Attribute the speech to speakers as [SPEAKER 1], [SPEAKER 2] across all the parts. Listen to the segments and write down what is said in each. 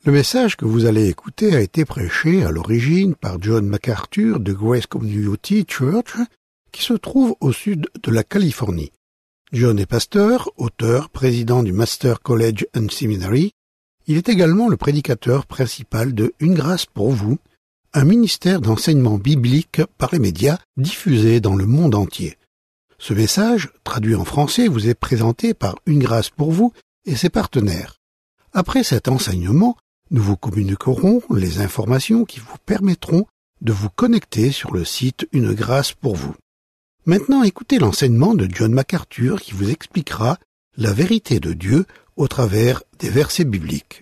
[SPEAKER 1] Le message que vous allez écouter a été prêché à l'origine par John MacArthur de Grace Community Church, qui se trouve au sud de la Californie. John est pasteur, auteur, président du Master College and Seminary. Il est également le prédicateur principal de Une grâce pour vous, un ministère d'enseignement biblique par les médias diffusé dans le monde entier. Ce message, traduit en français, vous est présenté par Une grâce pour vous et ses partenaires. Après cet enseignement, nous vous communiquerons les informations qui vous permettront de vous connecter sur le site Une grâce pour vous. Maintenant, écoutez l'enseignement de John MacArthur qui vous expliquera la vérité de Dieu au travers des versets bibliques.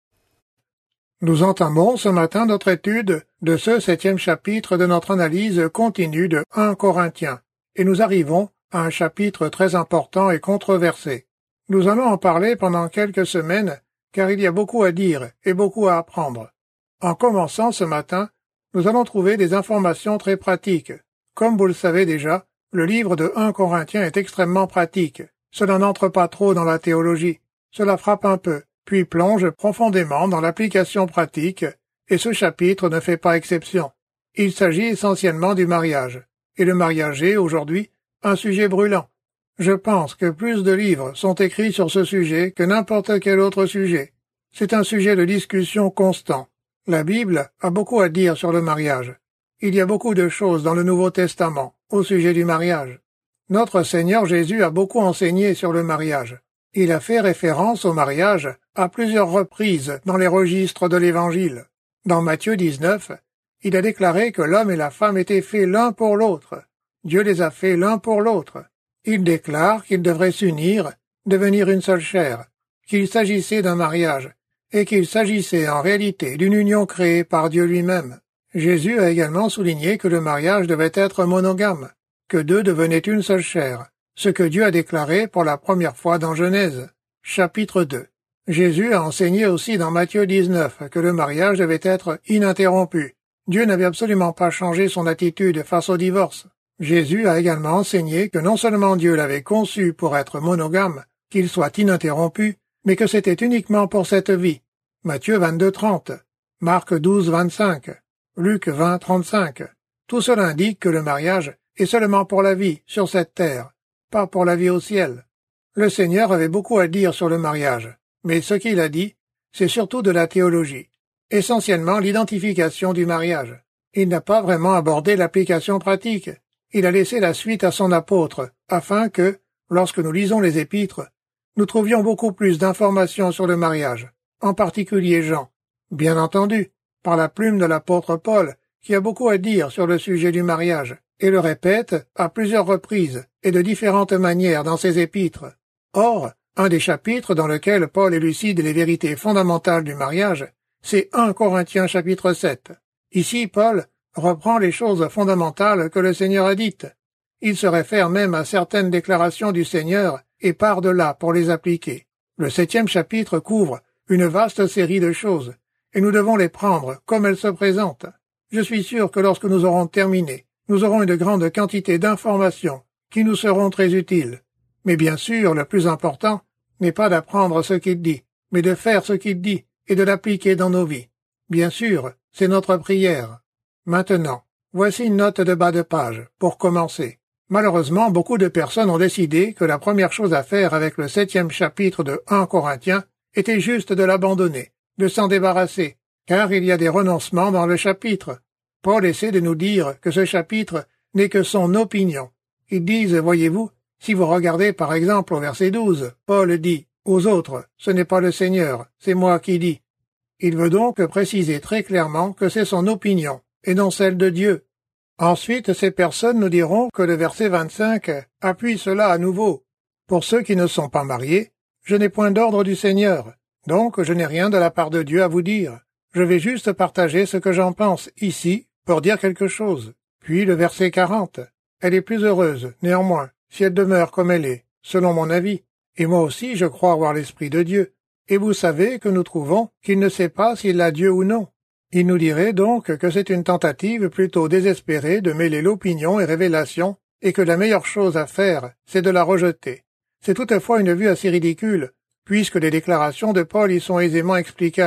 [SPEAKER 2] Nous entamons ce matin notre étude de ce 7e chapitre de notre analyse continue de 1 Corinthiens, et nous arrivons à un chapitre très important et controversé. Nous allons en parler pendant quelques semaines, car il y a beaucoup à dire et beaucoup à apprendre. En commençant ce matin, nous allons trouver des informations très pratiques. Comme vous le savez déjà, le livre de 1 Corinthiens est extrêmement pratique. Cela n'entre pas trop dans la théologie. Cela frappe un peu, puis plonge profondément dans l'application pratique, et ce chapitre ne fait pas exception. Il s'agit essentiellement du mariage. Et le mariage est, aujourd'hui, un sujet brûlant. Je pense que plus de livres sont écrits sur ce sujet que n'importe quel autre sujet. C'est un sujet de discussion constant. La Bible a beaucoup à dire sur le mariage. Il y a beaucoup de choses dans le Nouveau Testament au sujet du mariage. Notre Seigneur Jésus a beaucoup enseigné sur le mariage. Il a fait référence au mariage à plusieurs reprises dans les registres de l'Évangile. Dans Matthieu 19, il a déclaré que l'homme et la femme étaient faits l'un pour l'autre. Dieu les a faits l'un pour l'autre. Il déclare qu'ils devraient s'unir, devenir une seule chair, qu'il s'agissait d'un mariage, et qu'il s'agissait en réalité d'une union créée par Dieu lui-même. Jésus a également souligné que le mariage devait être monogame, que deux devenaient une seule chair, ce que Dieu a déclaré pour la première fois dans Genèse, chapitre 2. Jésus a enseigné aussi dans Matthieu 19 que le mariage devait être ininterrompu. Dieu n'avait absolument pas changé son attitude face au divorce. Jésus a également enseigné que non seulement Dieu l'avait conçu pour être monogame, qu'il soit ininterrompu, mais que c'était uniquement pour cette vie. Matthieu 22:30, Marc 12:25, Luc 20:35. Tout cela indique que le mariage est seulement pour la vie sur cette terre, pas pour la vie au ciel. Le Seigneur avait beaucoup à dire sur le mariage, mais ce qu'il a dit, c'est surtout de la théologie, essentiellement l'identification du mariage. Il n'a pas vraiment abordé l'application pratique. Il a laissé la suite à son apôtre, afin que, lorsque nous lisons les épîtres, nous trouvions beaucoup plus d'informations sur le mariage, en particulier Jean. Bien entendu, par la plume de l'apôtre Paul, qui a beaucoup à dire sur le sujet du mariage, et le répète à plusieurs reprises et de différentes manières dans ses épîtres. Or, un des chapitres dans lequel Paul élucide les vérités fondamentales du mariage, c'est 1 Corinthiens chapitre 7. Ici, Paul reprend les choses fondamentales que le Seigneur a dites. Il se réfère même à certaines déclarations du Seigneur et part de là pour les appliquer. Le 7e chapitre couvre une vaste série de choses, et nous devons les prendre comme elles se présentent. Je suis sûr que lorsque nous aurons terminé, nous aurons une grande quantité d'informations qui nous seront très utiles. Mais bien sûr, le plus important n'est pas d'apprendre ce qu'il dit, mais de faire ce qu'il dit et de l'appliquer dans nos vies. Bien sûr, c'est notre prière. Maintenant, voici une note de bas de page, pour commencer. Malheureusement, beaucoup de personnes ont décidé que la première chose à faire avec le 7e chapitre de 1 Corinthiens était juste de l'abandonner, de s'en débarrasser, car il y a des renoncements dans le chapitre. Paul essaie de nous dire que ce chapitre n'est que son opinion. Ils disent, voyez-vous, si vous regardez par exemple au verset 12, Paul dit « Aux autres, ce n'est pas le Seigneur, c'est moi qui dis ». Il veut donc préciser très clairement que c'est son opinion, et non celle de Dieu. Ensuite, ces personnes nous diront que le verset 25 appuie cela à nouveau. Pour ceux qui ne sont pas mariés, je n'ai point d'ordre du Seigneur, donc je n'ai rien de la part de Dieu à vous dire. Je vais juste partager ce que j'en pense ici pour dire quelque chose. Puis le verset 40. Elle est plus heureuse, néanmoins, si elle demeure comme elle est, selon mon avis. Et moi aussi, je crois avoir l'Esprit de Dieu. Et vous savez que nous trouvons qu'il ne sait pas s'il a Dieu ou non. Il nous dirait donc que c'est une tentative plutôt désespérée de mêler l'opinion et révélation, et que la meilleure chose à faire, c'est de la rejeter. C'est toutefois une vue assez ridicule, puisque les déclarations de Paul y sont aisément explicables,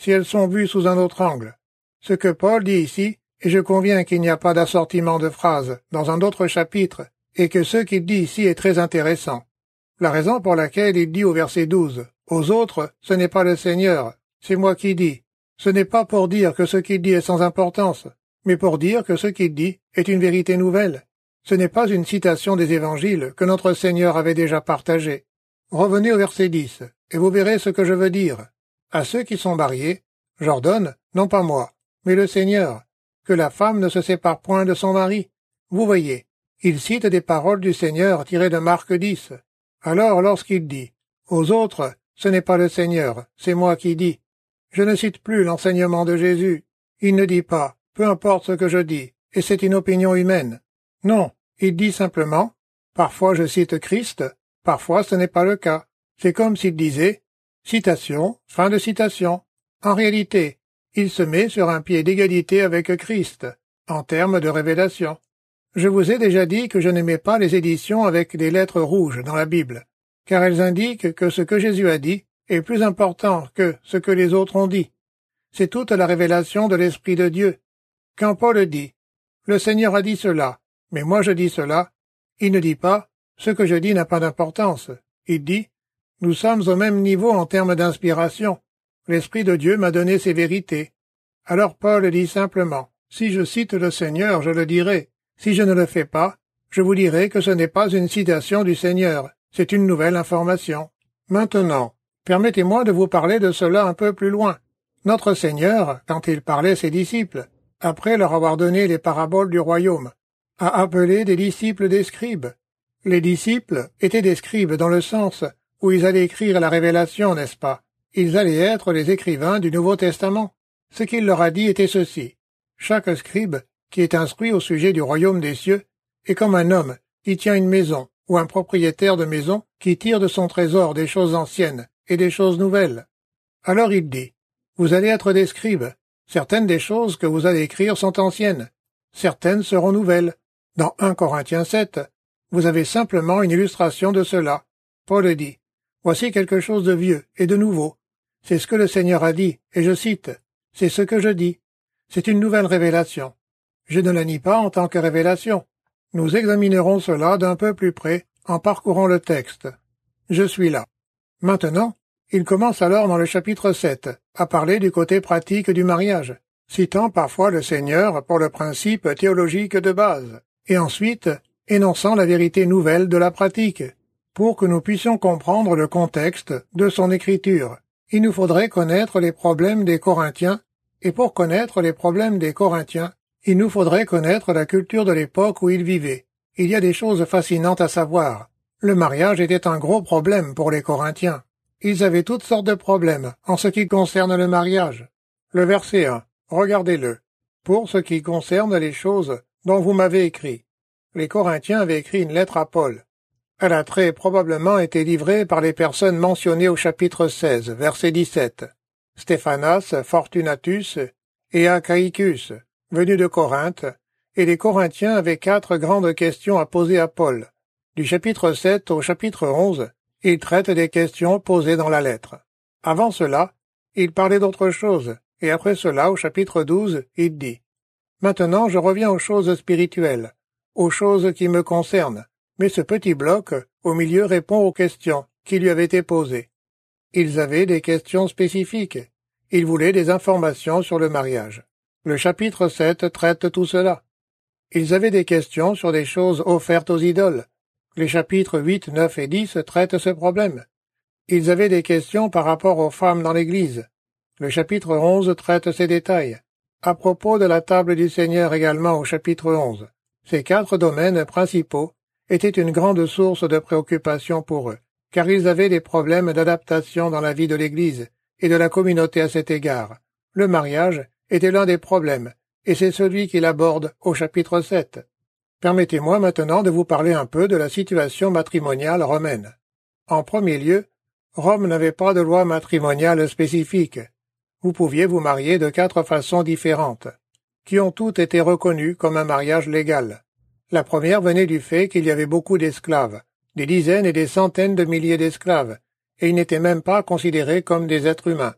[SPEAKER 2] si elles sont vues sous un autre angle. Ce que Paul dit ici, et je conviens qu'il n'y a pas d'assortiment de phrases dans un autre chapitre, et que ce qu'il dit ici est très intéressant. La raison pour laquelle il dit au verset 12, « Aux autres, ce n'est pas le Seigneur, c'est moi qui dis », ce n'est pas pour dire que ce qu'il dit est sans importance, mais pour dire que ce qu'il dit est une vérité nouvelle. Ce n'est pas une citation des évangiles que notre Seigneur avait déjà partagée. Revenez au verset 10, et vous verrez ce que je veux dire. À ceux qui sont mariés, j'ordonne, non pas moi, mais le Seigneur, que la femme ne se sépare point de son mari. Vous voyez, il cite des paroles du Seigneur tirées de Marc 10. Alors, lorsqu'il dit « Aux autres, ce n'est pas le Seigneur, c'est moi qui dis », je ne cite plus l'enseignement de Jésus. Il ne dit pas « Peu importe ce que je dis, et c'est une opinion humaine ». Non, il dit simplement « Parfois je cite Christ, parfois ce n'est pas le cas ». C'est comme s'il disait « Citation, fin de citation ». En réalité, il se met sur un pied d'égalité avec Christ, en termes de révélation. Je vous ai déjà dit que je n'aimais pas les éditions avec des lettres rouges dans la Bible, car elles indiquent que ce que Jésus a dit est plus important que ce que les autres ont dit. C'est toute la révélation de l'Esprit de Dieu. Quand Paul dit « Le Seigneur a dit cela, mais moi je dis cela », il ne dit pas « Ce que je dis n'a pas d'importance ». Il dit « Nous sommes au même niveau en termes d'inspiration. L'Esprit de Dieu m'a donné ces vérités. » Alors Paul dit simplement « Si je cite le Seigneur, je le dirai. Si je ne le fais pas, je vous dirai que ce n'est pas une citation du Seigneur, c'est une nouvelle information. » Maintenant, permettez-moi de vous parler de cela un peu plus loin. Notre Seigneur, quand il parlait ses disciples, après leur avoir donné les paraboles du royaume, a appelé des disciples des scribes. Les disciples étaient des scribes dans le sens où ils allaient écrire la révélation, n'est-ce pas? Ils allaient être les écrivains du Nouveau Testament. Ce qu'il leur a dit était ceci. Chaque scribe qui est instruit au sujet du royaume des cieux est comme un homme qui tient une maison ou un propriétaire de maison qui tire de son trésor des choses anciennes et des choses nouvelles. Alors il dit, vous allez être des scribes. Certaines des choses que vous allez écrire sont anciennes. Certaines seront nouvelles. Dans 1 Corinthiens 7, vous avez simplement une illustration de cela. Paul dit, voici quelque chose de vieux et de nouveau. C'est ce que le Seigneur a dit, et je cite, c'est ce que je dis. C'est une nouvelle révélation. Je ne la nie pas en tant que révélation. Nous examinerons cela d'un peu plus près en parcourant le texte. Je suis là. Maintenant, il commence alors dans le chapitre 7 à parler du côté pratique du mariage, citant parfois le Seigneur pour le principe théologique de base, et ensuite énonçant la vérité nouvelle de la pratique. Pour que nous puissions comprendre le contexte de son écriture, il nous faudrait connaître les problèmes des Corinthiens, et pour connaître les problèmes des Corinthiens, il nous faudrait connaître la culture de l'époque où ils vivaient. Il y a des choses fascinantes à savoir. Le mariage était un gros problème pour les Corinthiens. Ils avaient toutes sortes de problèmes en ce qui concerne le mariage. Le verset 1, regardez-le. Pour ce qui concerne les choses dont vous m'avez écrit. Les Corinthiens avaient écrit une lettre à Paul. Elle a très probablement été livrée par les personnes mentionnées au chapitre 16, verset 17. Stéphanas, Fortunatus et Achaïcus, venus de Corinthe, et les Corinthiens avaient 4 grandes questions à poser à Paul. Du chapitre 7 au chapitre 11, il traite des questions posées dans la lettre. Avant cela, il parlait d'autre chose, et après cela, au chapitre 12, il dit « Maintenant je reviens aux choses spirituelles, aux choses qui me concernent, mais ce petit bloc, au milieu, répond aux questions qui lui avaient été posées. Ils avaient des questions spécifiques. Ils voulaient des informations sur le mariage. Le chapitre 7 traite tout cela. Ils avaient des questions sur des choses offertes aux idoles. Les chapitres 8, 9 et 10 traitent ce problème. Ils avaient des questions par rapport aux femmes dans l'Église. Le chapitre 11 traite ces détails. À propos de la table du Seigneur également au chapitre 11. Ces 4 domaines principaux étaient une grande source de préoccupation pour eux, car ils avaient des problèmes d'adaptation dans la vie de l'Église et de la communauté à cet égard. Le mariage était l'un des problèmes, et c'est celui qu'il aborde au chapitre 7. Permettez-moi maintenant de vous parler un peu de la situation matrimoniale romaine. En premier lieu, Rome n'avait pas de loi matrimoniale spécifique. Vous pouviez vous marier de 4 façons différentes, qui ont toutes été reconnues comme un mariage légal. La première venait du fait qu'il y avait beaucoup d'esclaves, des dizaines et des centaines de milliers d'esclaves, et ils n'étaient même pas considérés comme des êtres humains.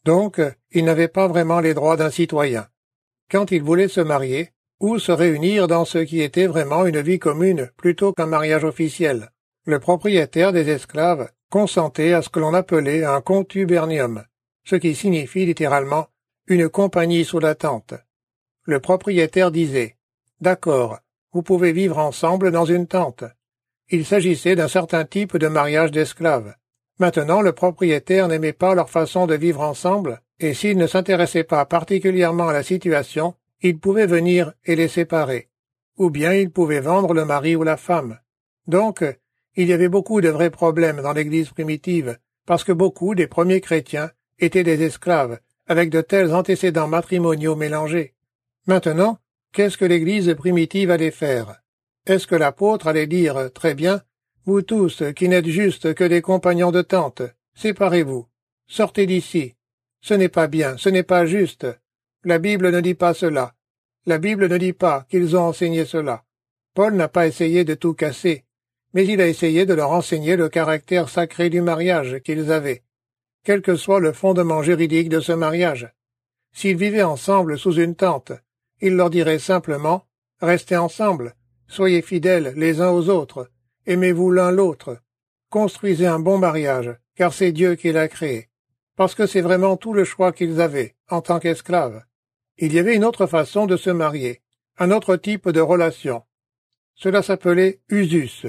[SPEAKER 2] Donc, ils n'avaient pas vraiment les droits d'un citoyen. Quand ils voulaient se marier, ou se réunir dans ce qui était vraiment une vie commune plutôt qu'un mariage officiel, le propriétaire des esclaves consentait à ce que l'on appelait un contubernium, ce qui signifie littéralement une compagnie sous la tente. Le propriétaire disait « D'accord, vous pouvez vivre ensemble dans une tente ». Il s'agissait d'un certain type de mariage d'esclaves. Maintenant, le propriétaire n'aimait pas leur façon de vivre ensemble, et s'il ne s'intéressait pas particulièrement à la situation, il pouvait venir et les séparer. Ou bien il pouvait vendre le mari ou la femme. Donc, il y avait beaucoup de vrais problèmes dans l'Église primitive, parce que beaucoup des premiers chrétiens étaient des esclaves, avec de tels antécédents matrimoniaux mélangés. Maintenant, qu'est-ce que l'Église primitive allait faire? Est-ce que l'apôtre allait dire « Très bien, vous tous qui n'êtes juste que des compagnons de tente, séparez-vous, sortez d'ici. Ce n'est pas bien, ce n'est pas juste. La Bible ne dit pas cela. La Bible ne dit pas qu'ils ont enseigné cela. » Paul n'a pas essayé de tout casser, mais il a essayé de leur enseigner le caractère sacré du mariage qu'ils avaient, quel que soit le fondement juridique de ce mariage. S'ils vivaient ensemble sous une tente, il leur dirait simplement « Restez ensemble, soyez fidèles les uns aux autres, aimez-vous l'un l'autre, construisez un bon mariage, car c'est Dieu qui l'a créé. » Parce que c'est vraiment tout le choix qu'ils avaient, en tant qu'esclaves. Il y avait une autre façon de se marier, un autre type de relation. Cela s'appelait usus,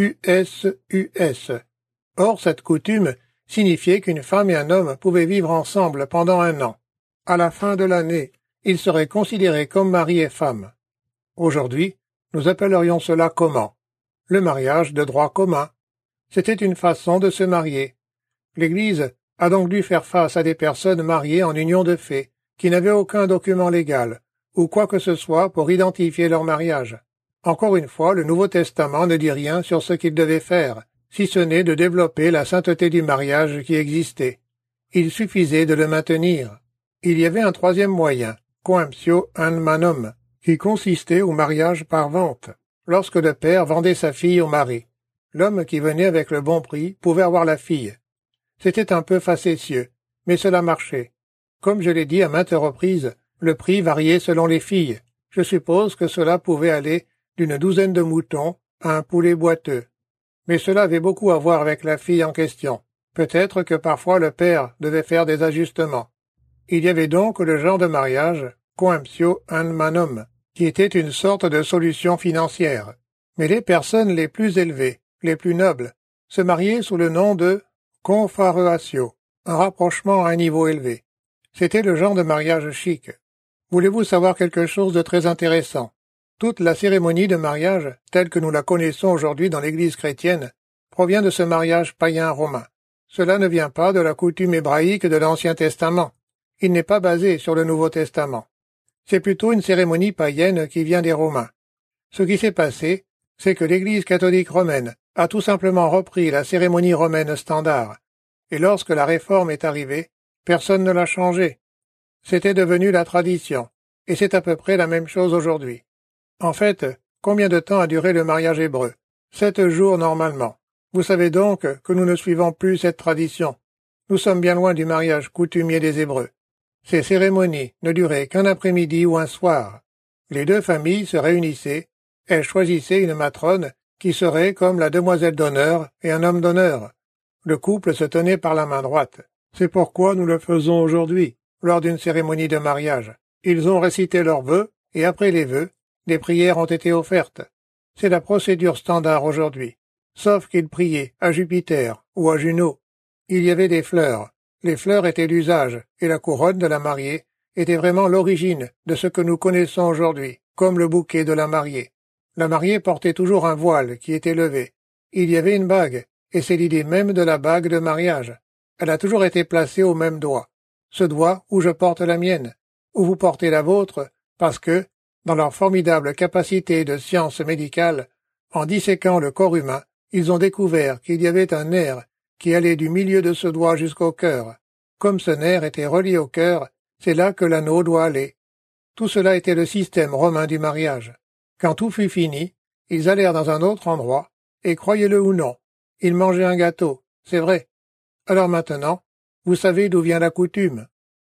[SPEAKER 2] U-S-U-S. Or, cette coutume signifiait qu'une femme et un homme pouvaient vivre ensemble pendant 1 an. À la fin de l'année, ils seraient considérés comme mari et femme. Aujourd'hui, nous appellerions cela comment? Le mariage de droit commun. C'était une façon de se marier. L'Église a donc dû faire face à des personnes mariées en union de fait, qui n'avaient aucun document légal, ou quoi que ce soit pour identifier leur mariage. Encore une fois, le Nouveau Testament ne dit rien sur ce qu'ils devaient faire, si ce n'est de développer la sainteté du mariage qui existait. Il suffisait de le maintenir. Il y avait un troisième moyen, coemptio an manum, qui consistait au mariage par vente, lorsque le père vendait sa fille au mari. L'homme qui venait avec le bon prix pouvait avoir la fille. C'était un peu facétieux, mais cela marchait. Comme je l'ai dit à maintes reprises, le prix variait selon les filles. Je suppose que cela pouvait aller d'une 12aine de moutons à un poulet boiteux. Mais cela avait beaucoup à voir avec la fille en question. Peut-être que parfois le père devait faire des ajustements. Il y avait donc le genre de mariage, coemptio an manum, qui était une sorte de solution financière. Mais les personnes les plus élevées, les plus nobles, se mariaient sous le nom de confareatio, un rapprochement à un niveau élevé. C'était le genre de mariage chic. Voulez-vous savoir quelque chose de très intéressant? Toute la cérémonie de mariage, telle que nous la connaissons aujourd'hui dans l'Église chrétienne, provient de ce mariage païen romain. Cela ne vient pas de la coutume hébraïque de l'Ancien Testament. Il n'est pas basé sur le Nouveau Testament. C'est plutôt une cérémonie païenne qui vient des Romains. Ce qui s'est passé, c'est que l'Église catholique romaine a tout simplement repris la cérémonie romaine standard, et lorsque la réforme est arrivée, personne ne l'a changée. C'était devenu la tradition, et c'est à peu près la même chose aujourd'hui. En fait, combien de temps a duré le mariage hébreu? 7 jours normalement. Vous savez donc que nous ne suivons plus cette tradition. Nous sommes bien loin du mariage coutumier des Hébreux. Ces cérémonies ne duraient qu'un après-midi ou un soir. Les deux familles se réunissaient, elles choisissaient une matrone qui serait comme la demoiselle d'honneur et un homme d'honneur. Le couple se tenait par la main droite. C'est pourquoi nous le faisons aujourd'hui, lors d'une cérémonie de mariage. Ils ont récité leurs vœux, et après les vœux, des prières ont été offertes. C'est la procédure standard aujourd'hui. Sauf qu'ils priaient à Jupiter ou à Juno. Il y avait des fleurs. Les fleurs étaient l'usage, et la couronne de la mariée était vraiment l'origine de ce que nous connaissons aujourd'hui, comme le bouquet de la mariée. La mariée portait toujours un voile qui était levé. Il y avait une bague, et c'est l'idée même de la bague de mariage. Elle a toujours été placée au même doigt. Ce doigt où je porte la mienne, où vous portez la vôtre, parce que, dans leur formidable capacité de science médicale, en disséquant le corps humain, ils ont découvert qu'il y avait un nerf qui allait du milieu de ce doigt jusqu'au cœur. Comme ce nerf était relié au cœur, c'est là que l'anneau doit aller. Tout cela était le système romain du mariage. Quand tout fut fini, ils allèrent dans un autre endroit, et croyez-le ou non, ils mangeaient un gâteau, c'est vrai. Alors maintenant, vous savez d'où vient la coutume.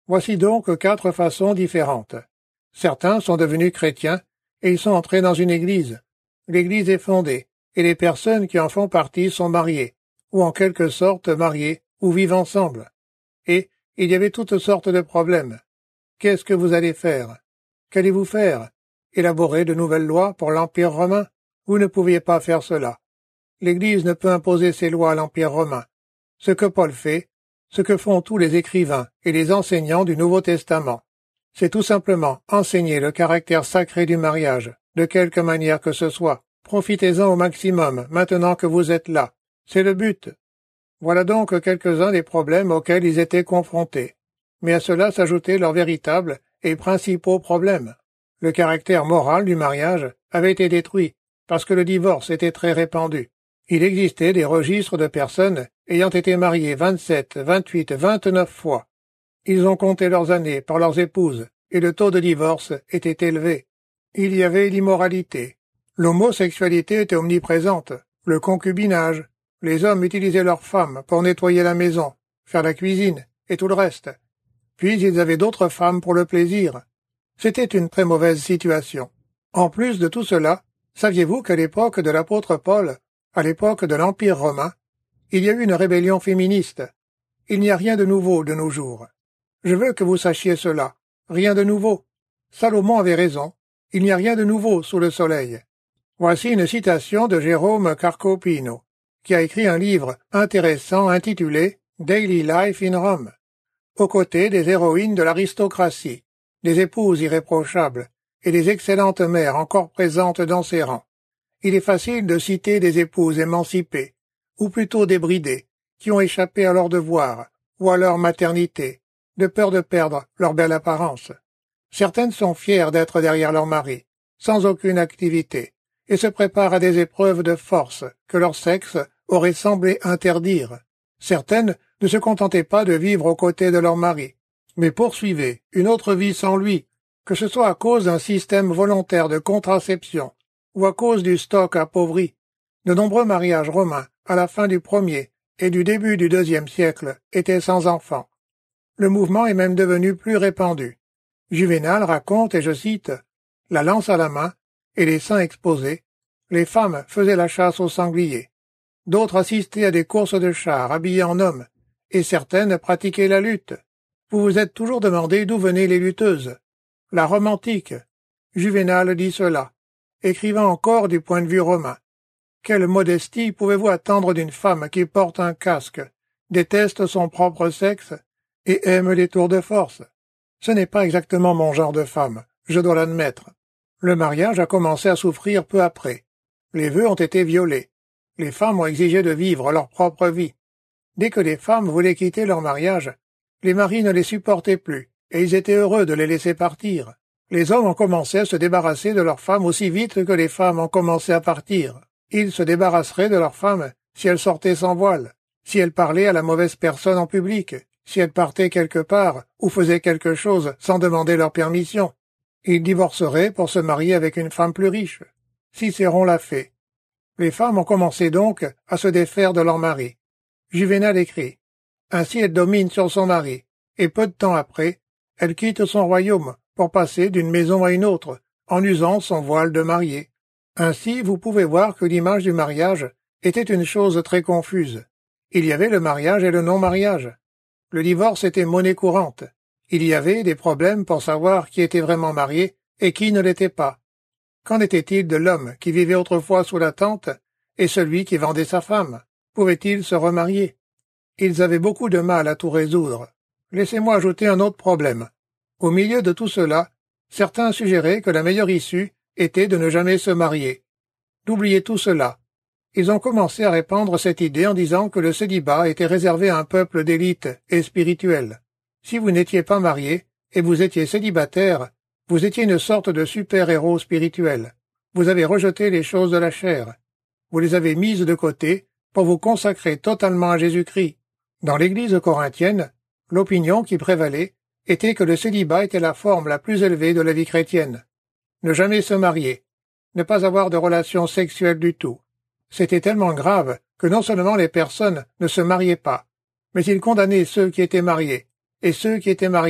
[SPEAKER 2] Voici donc 4 façons différentes. Certains sont devenus chrétiens et ils sont entrés dans une église. L'église est fondée et les personnes qui en font partie sont mariées, ou en quelque sorte mariées, ou vivent ensemble. Et il y avait toutes sortes de problèmes. Qu'est-ce que vous allez faire? Qu'allez-vous faire? Élaborer de nouvelles lois pour l'Empire romain? Vous ne pouviez pas faire cela. L'Église ne peut imposer ses lois à l'Empire romain. Ce que Paul fait, ce que font tous les écrivains et les enseignants du Nouveau Testament, c'est tout simplement enseigner le caractère sacré du mariage, de quelque manière que ce soit. Profitez-en au maximum, maintenant que vous êtes là. C'est le but. Voilà donc quelques-uns des problèmes auxquels ils étaient confrontés. Mais à cela s'ajoutaient leurs véritables et principaux problèmes. Le caractère moral du mariage avait été détruit, parce que le divorce était très répandu. Il existait des registres de personnes ayant été mariées 27, 28, 29 fois. Ils ont compté leurs années par leurs épouses, et le taux de divorce était élevé. Il y avait l'immoralité. L'homosexualité était omniprésente, le concubinage. Les hommes utilisaient leurs femmes pour nettoyer la maison, faire la cuisine et tout le reste. Puis ils avaient d'autres femmes pour le plaisir. C'était une très mauvaise situation. En plus de tout cela, saviez-vous qu'à l'époque de l'apôtre Paul, à l'époque de l'Empire romain, il y a eu une rébellion féministe. Il n'y a rien de nouveau de nos jours. Je veux que vous sachiez cela. Rien de nouveau. Salomon avait raison. Il n'y a rien de nouveau sous le soleil. Voici une citation de Jérôme Carcopino, qui a écrit un livre intéressant intitulé Daily Life in Rome, aux côtés des héroïnes de l'aristocratie, des épouses irréprochables et des excellentes mères encore présentes dans ses rangs. Il est facile de citer des épouses émancipées, ou plutôt débridées, qui ont échappé à leur devoir ou à leur maternité, de peur de perdre leur belle apparence. Certaines sont fières d'être derrière leur mari, sans aucune activité, et se préparent à des épreuves de force que leur sexe aurait semblé interdire. Certaines ne se contentaient pas de vivre aux côtés de leur mari, mais poursuivaient une autre vie sans lui, que ce soit à cause d'un système volontaire de contraception ou à cause du stock appauvri. De nombreux mariages romains, à la fin du 1er et du début du 2e siècle, étaient sans enfants. Le mouvement est même devenu plus répandu. Juvénal raconte, et je cite, « La lance à la main et les seins exposés, les femmes faisaient la chasse aux sangliers. D'autres assistaient à des courses de chars habillés en hommes, et certaines pratiquaient la lutte. Vous vous êtes toujours demandé d'où venaient les lutteuses. La Rome antique. Juvénal dit cela, écrivant encore du point de vue romain. Quelle modestie pouvez-vous attendre d'une femme qui porte un casque, déteste son propre sexe et aime les tours de force? Ce n'est pas exactement mon genre de femme, je dois l'admettre. Le mariage a commencé à souffrir peu après. Les vœux ont été violés. Les femmes ont exigé de vivre leur propre vie. Dès que les femmes voulaient quitter leur mariage, les maris ne les supportaient plus, et ils étaient heureux de les laisser partir. Les hommes ont commencé à se débarrasser de leurs femmes aussi vite que les femmes ont commencé à partir. Ils se débarrasseraient de leurs femmes si elles sortaient sans voile, si elles parlaient à la mauvaise personne en public, si elles partaient quelque part ou faisaient quelque chose sans demander leur permission. Ils divorceraient pour se marier avec une femme plus riche. Cicéron l'a fait. Les femmes ont commencé donc à se défaire de leur mari. Juvénal écrit « Ainsi elle domine sur son mari, et peu de temps après, elle quitte son royaume pour passer d'une maison à une autre, en usant son voile de mariée. » Ainsi, vous pouvez voir que l'image du mariage était une chose très confuse. Il y avait le mariage et le non-mariage. Le divorce était monnaie courante. Il y avait des problèmes pour savoir qui était vraiment marié et qui ne l'était pas. Qu'en était-il de l'homme qui vivait autrefois sous la tente et celui qui vendait sa femme? Pouvait-il se remarier? Ils avaient beaucoup de mal à tout résoudre. Laissez-moi ajouter un autre problème. Au milieu de tout cela, certains suggéraient que la meilleure issue était de ne jamais se marier. D'oublier tout cela. Ils ont commencé à répandre cette idée en disant que le célibat était réservé à un peuple d'élite et spirituel. Si vous n'étiez pas marié et vous étiez célibataire, vous étiez une sorte de super-héros spirituel. Vous avez rejeté les choses de la chair. Vous les avez mises de côté pour vous consacrer totalement à Jésus-Christ. Dans l'Église corinthienne, l'opinion qui prévalait était que le célibat était la forme la plus élevée de la vie chrétienne. Ne jamais se marier, ne pas avoir de relations sexuelles du tout. C'était tellement grave que non seulement les personnes ne se mariaient pas, mais ils condamnaient ceux qui étaient mariés, et ceux qui étaient mariés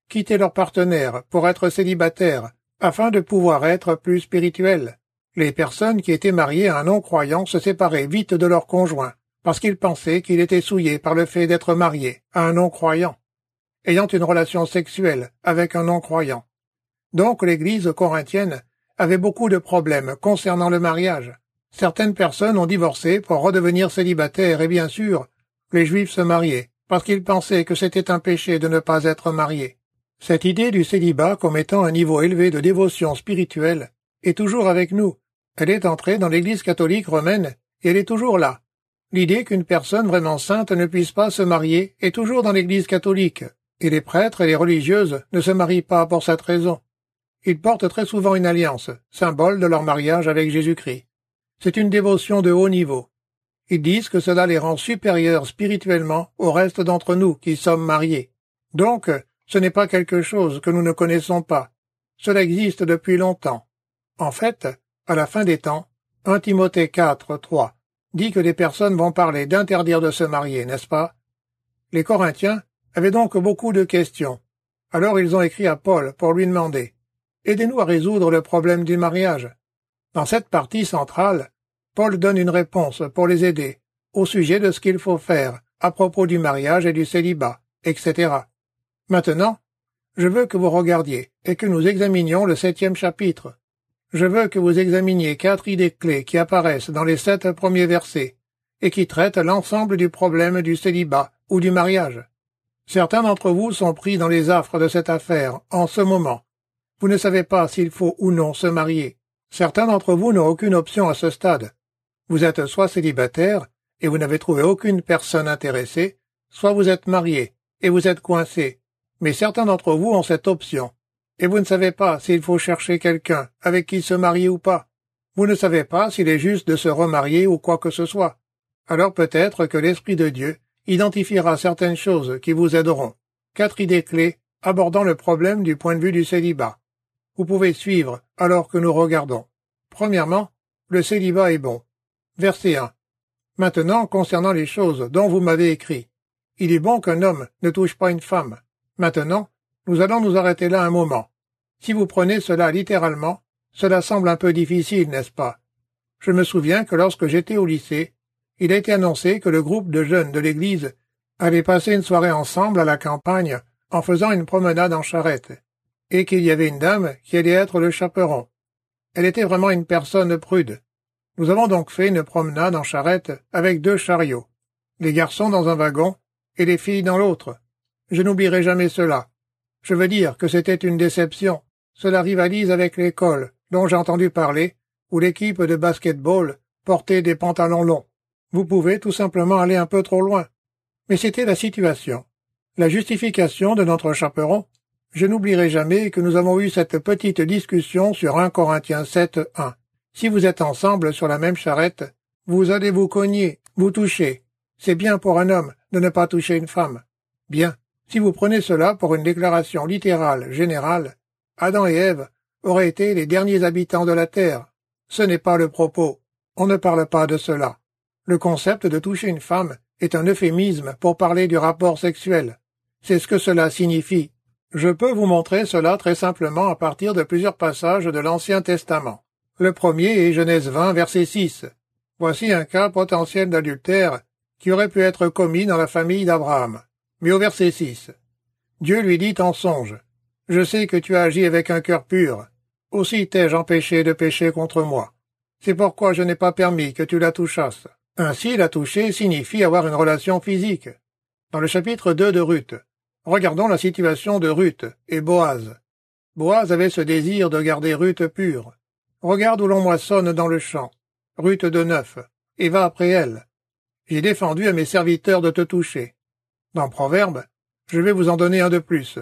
[SPEAKER 2] quitter leur partenaire pour être célibataires, afin de pouvoir être plus spirituels. Les personnes qui étaient mariées à un non-croyant se séparaient vite de leur conjoint, parce qu'ils pensaient qu'il était souillé par le fait d'être marié à un non-croyant, ayant une relation sexuelle avec un non-croyant. Donc l'Église corinthienne avait beaucoup de problèmes concernant le mariage. Certaines personnes ont divorcé pour redevenir célibataires et bien sûr, les Juifs se mariaient, parce qu'ils pensaient que c'était un péché de ne pas être mariés. Cette idée du célibat comme étant un niveau élevé de dévotion spirituelle est toujours avec nous. Elle est entrée dans l'Église catholique romaine et elle est toujours là. L'idée qu'une personne vraiment sainte ne puisse pas se marier est toujours dans l'Église catholique, et les prêtres et les religieuses ne se marient pas pour cette raison. Ils portent très souvent une alliance, symbole de leur mariage avec Jésus-Christ. C'est une dévotion de haut niveau. Ils disent que cela les rend supérieurs spirituellement au reste d'entre nous qui sommes mariés. Donc, ce n'est pas quelque chose que nous ne connaissons pas. Cela existe depuis longtemps. En fait, à la fin des temps, 1 Timothée 4, 3 dit que les personnes vont parler d'interdire de se marier, n'est-ce pas? Les Corinthiens avaient donc beaucoup de questions. Alors ils ont écrit à Paul pour lui demander « Aidez-nous à résoudre le problème du mariage ». Dans cette partie centrale, Paul donne une réponse pour les aider au sujet de ce qu'il faut faire à propos du mariage et du célibat, etc. Maintenant, je veux que vous regardiez et que nous examinions le 7e chapitre. Je veux que vous examiniez 4 idées clés qui apparaissent dans les 7 premiers versets et qui traitent l'ensemble du problème du célibat ou du mariage. Certains d'entre vous sont pris dans les affres de cette affaire en ce moment. Vous ne savez pas s'il faut ou non se marier. Certains d'entre vous n'ont aucune option à ce stade. Vous êtes soit célibataire et vous n'avez trouvé aucune personne intéressée, soit vous êtes marié et vous êtes coincé. Mais certains d'entre vous ont cette option. Et vous ne savez pas s'il faut chercher quelqu'un avec qui se marier ou pas. Vous ne savez pas s'il est juste de se remarier ou quoi que ce soit. Alors peut-être que l'Esprit de Dieu identifiera certaines choses qui vous aideront. 4 idées clés abordant le problème du point de vue du célibat. Vous pouvez suivre alors que nous regardons. Premièrement, le célibat est bon. Verset 1. Maintenant, concernant les choses dont vous m'avez écrit. Il est bon qu'un homme ne touche pas une femme. Maintenant, nous allons nous arrêter là un moment. Si vous prenez cela littéralement, cela semble un peu difficile, n'est-ce pas? Je me souviens que lorsque j'étais au lycée, il a été annoncé que le groupe de jeunes de l'église allait passer une soirée ensemble à la campagne en faisant une promenade en charrette, et qu'il y avait une dame qui allait être le chaperon. Elle était vraiment une personne prude. Nous avons donc fait une promenade en charrette avec 2 chariots, les garçons dans un wagon et les filles dans l'autre. Je n'oublierai jamais cela. Je veux dire que c'était une déception. Cela rivalise avec l'école, dont j'ai entendu parler, où l'équipe de basket-ball portait des pantalons longs. Vous pouvez tout simplement aller un peu trop loin. Mais c'était la situation. La justification de notre chaperon. Je n'oublierai jamais que nous avons eu cette petite discussion sur 1 Corinthiens 7, 1. Si vous êtes ensemble sur la même charrette, vous allez vous cogner, vous toucher. C'est bien pour un homme de ne pas toucher une femme. Bien. Si vous prenez cela pour une déclaration littérale, générale, Adam et Ève auraient été les derniers habitants de la terre. Ce n'est pas le propos. On ne parle pas de cela. Le concept de toucher une femme est un euphémisme pour parler du rapport sexuel. C'est ce que cela signifie. Je peux vous montrer cela très simplement à partir de plusieurs passages de l'Ancien Testament. Le premier est Genèse 20, verset 6. Voici un cas potentiel d'adultère qui aurait pu être commis dans la famille d'Abraham. Mais au verset 6, Dieu lui dit en songe, « Je sais que tu as agi avec un cœur pur. Aussi t'ai-je empêché de pécher contre moi. C'est pourquoi je n'ai pas permis que tu la touchasses. » Ainsi, la toucher signifie avoir une relation physique. Dans le chapitre 2 de Ruth, regardons la situation de Ruth et Boaz. Boaz avait ce désir de garder Ruth pure. Regarde où l'on moissonne dans le champ. Ruth 2:9, et va après elle. J'ai défendu à mes serviteurs de te toucher. Dans Proverbe, je vais vous en donner un de plus,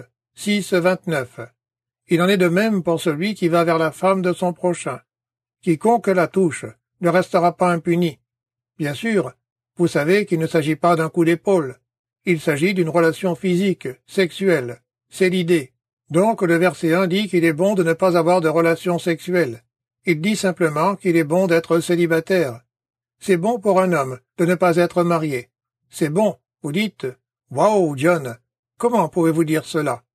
[SPEAKER 2] 6:29. Il en est de même pour celui qui va vers la femme de son prochain. Quiconque la touche ne restera pas impuni. Bien sûr, vous savez qu'il ne s'agit pas d'un coup d'épaule. Il s'agit d'une relation physique, sexuelle. C'est l'idée. Donc le verset 1 dit qu'il est bon de ne pas avoir de relation sexuelle. Il dit simplement qu'il est bon d'être célibataire. C'est bon pour un homme de ne pas être marié. C'est bon, vous dites. Wow, John, comment pouvez-vous dire cela?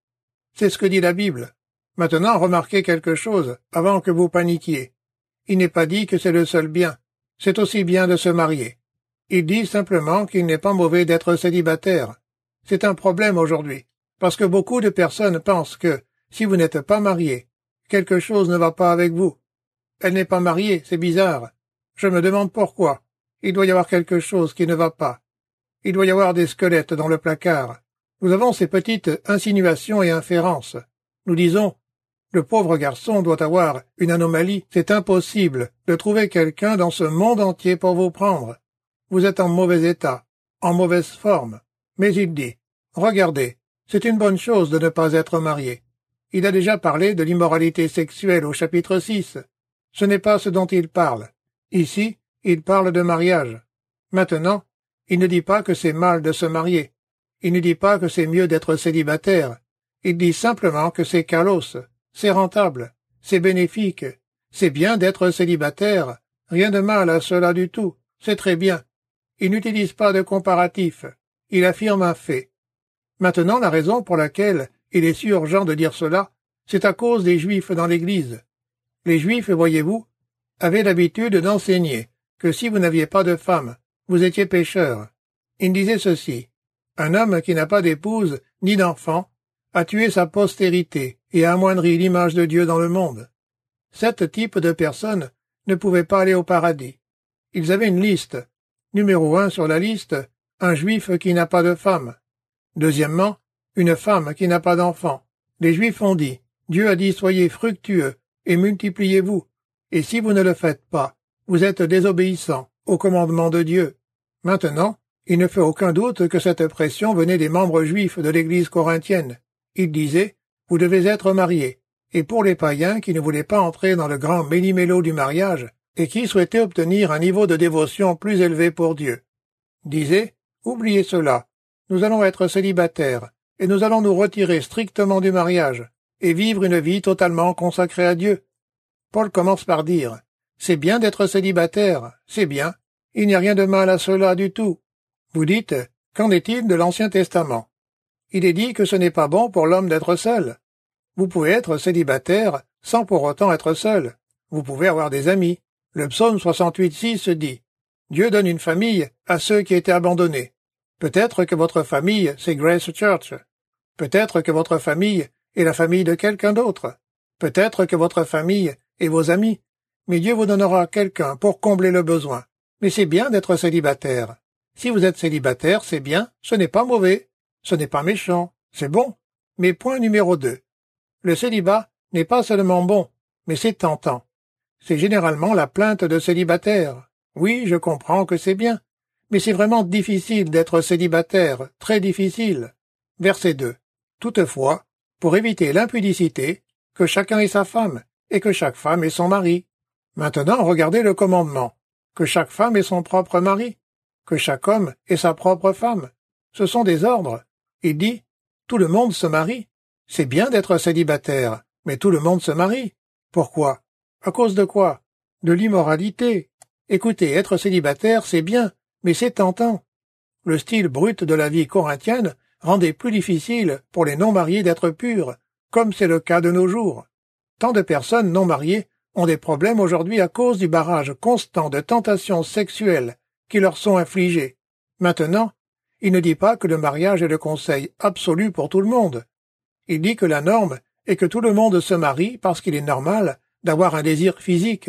[SPEAKER 2] C'est ce que dit la Bible. Maintenant, remarquez quelque chose avant que vous paniquiez. Il n'est pas dit que c'est le seul bien. C'est aussi bien de se marier. Il dit simplement qu'il n'est pas mauvais d'être célibataire. C'est un problème aujourd'hui, parce que beaucoup de personnes pensent que, si vous n'êtes pas marié, quelque chose ne va pas avec vous. Elle n'est pas mariée, c'est bizarre. Je me demande pourquoi. Il doit y avoir quelque chose qui ne va pas. Il doit y avoir des squelettes dans le placard. Nous avons ces petites insinuations et inférences. Nous disons, le pauvre garçon doit avoir une anomalie. C'est impossible de trouver quelqu'un dans ce monde entier pour vous prendre. Vous êtes en mauvais état, en mauvaise forme. Mais il dit, regardez, c'est une bonne chose de ne pas être marié. Il a déjà parlé de l'immoralité sexuelle au chapitre 6. Ce n'est pas ce dont il parle. Ici, il parle de mariage. Maintenant, il ne dit pas que c'est mal de se marier. Il ne dit pas que c'est mieux d'être célibataire. Il dit simplement que c'est kalos, c'est rentable, c'est bénéfique, c'est bien d'être célibataire, rien de mal à cela du tout, c'est très bien. Il n'utilise pas de comparatif, il affirme un fait. Maintenant, la raison pour laquelle il est si urgent de dire cela, c'est à cause des Juifs dans l'Église. Les Juifs, voyez-vous, avaient l'habitude d'enseigner que si vous n'aviez pas de femme, vous étiez pécheur. Il disait ceci, « Un homme qui n'a pas d'épouse ni d'enfant a tué sa postérité et a amoindri l'image de Dieu dans le monde. » Sept types de personnes ne pouvaient pas aller au paradis. Ils avaient une liste. Numéro 1 sur la liste, un Juif qui n'a pas de femme. Deuxièmement, une femme qui n'a pas d'enfant. Les Juifs ont dit, Dieu a dit soyez fructueux et multipliez-vous. Et si vous ne le faites pas, vous êtes désobéissants au commandement de Dieu. Maintenant, il ne fait aucun doute que cette pression venait des membres juifs de l'Église corinthienne. Il disait, vous devez être mariés. Et pour les païens qui ne voulaient pas entrer dans le grand méli-mélo du mariage et qui souhaitaient obtenir un niveau de dévotion plus élevé pour Dieu, disait, oubliez cela, nous allons être célibataires et nous allons nous retirer strictement du mariage et vivre une vie totalement consacrée à Dieu. Paul commence par dire, c'est bien d'être célibataire, c'est bien, il n'y a rien de mal à cela du tout. Vous dites, qu'en est-il de l'Ancien Testament? Il est dit que ce n'est pas bon pour l'homme d'être seul. Vous pouvez être célibataire sans pour autant être seul. Vous pouvez avoir des amis. Le psaume 68:6 dit, Dieu donne une famille à ceux qui étaient abandonnés. Peut-être que votre famille, c'est Grace Church. Peut-être que votre famille est la famille de quelqu'un d'autre. Peut-être que votre famille est vos amis. Mais Dieu vous donnera quelqu'un pour combler le besoin. Mais c'est bien d'être célibataire. Si vous êtes célibataire, c'est bien, ce n'est pas mauvais, ce n'est pas méchant, c'est bon. Mais point numéro 2. Le célibat n'est pas seulement bon, mais c'est tentant. C'est généralement la plainte de célibataire. Oui, je comprends que c'est bien, mais c'est vraiment difficile d'être célibataire, très difficile. Verset 2. Toutefois, pour éviter l'impudicité, que chacun ait sa femme, et que chaque femme ait son mari. Maintenant, regardez le commandement. Que chaque femme ait son propre mari. Que chaque homme ait sa propre femme. Ce sont des ordres. Il dit, tout le monde se marie. C'est bien d'être célibataire, mais tout le monde se marie. Pourquoi? À cause de quoi? De l'immoralité. Écoutez, être célibataire, c'est bien, mais c'est tentant. Le style brut de la vie corinthienne rendait plus difficile pour les non-mariés d'être purs, comme c'est le cas de nos jours. Tant de personnes non mariées ont des problèmes aujourd'hui à cause du barrage constant de tentations sexuelles qui leur sont infligées. Maintenant, il ne dit pas que le mariage est le conseil absolu pour tout le monde. Il dit que la norme est que tout le monde se marie parce qu'il est normal d'avoir un désir physique.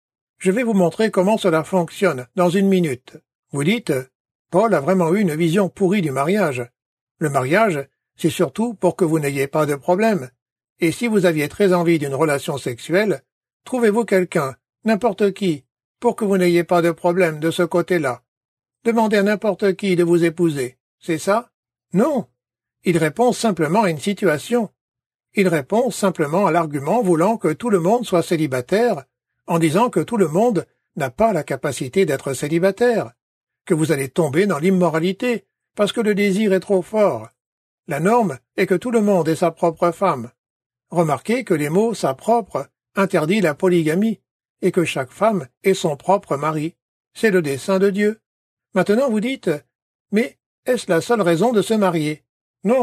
[SPEAKER 2] Je vais vous montrer comment cela fonctionne dans une minute. Vous dites, Paul a vraiment eu une vision pourrie du mariage. Le mariage, c'est surtout pour que vous n'ayez pas de problème. Et si vous aviez très envie d'une relation sexuelle, trouvez-vous quelqu'un, n'importe qui, pour que vous n'ayez pas de problème de ce côté-là. Demandez à n'importe qui de vous épouser. C'est ça? Non. Il répond simplement à une situation. Il répond simplement à l'argument voulant que tout le monde soit célibataire, en disant que tout le monde n'a pas la capacité d'être célibataire, que vous allez tomber dans l'immoralité, parce que le désir est trop fort. La norme est que tout le monde ait sa propre femme. Remarquez que les mots « sa propre » interdit la polygamie, et que chaque femme ait son propre mari. C'est le dessein de Dieu. Maintenant vous dites, mais est-ce la seule raison de se marier? Non,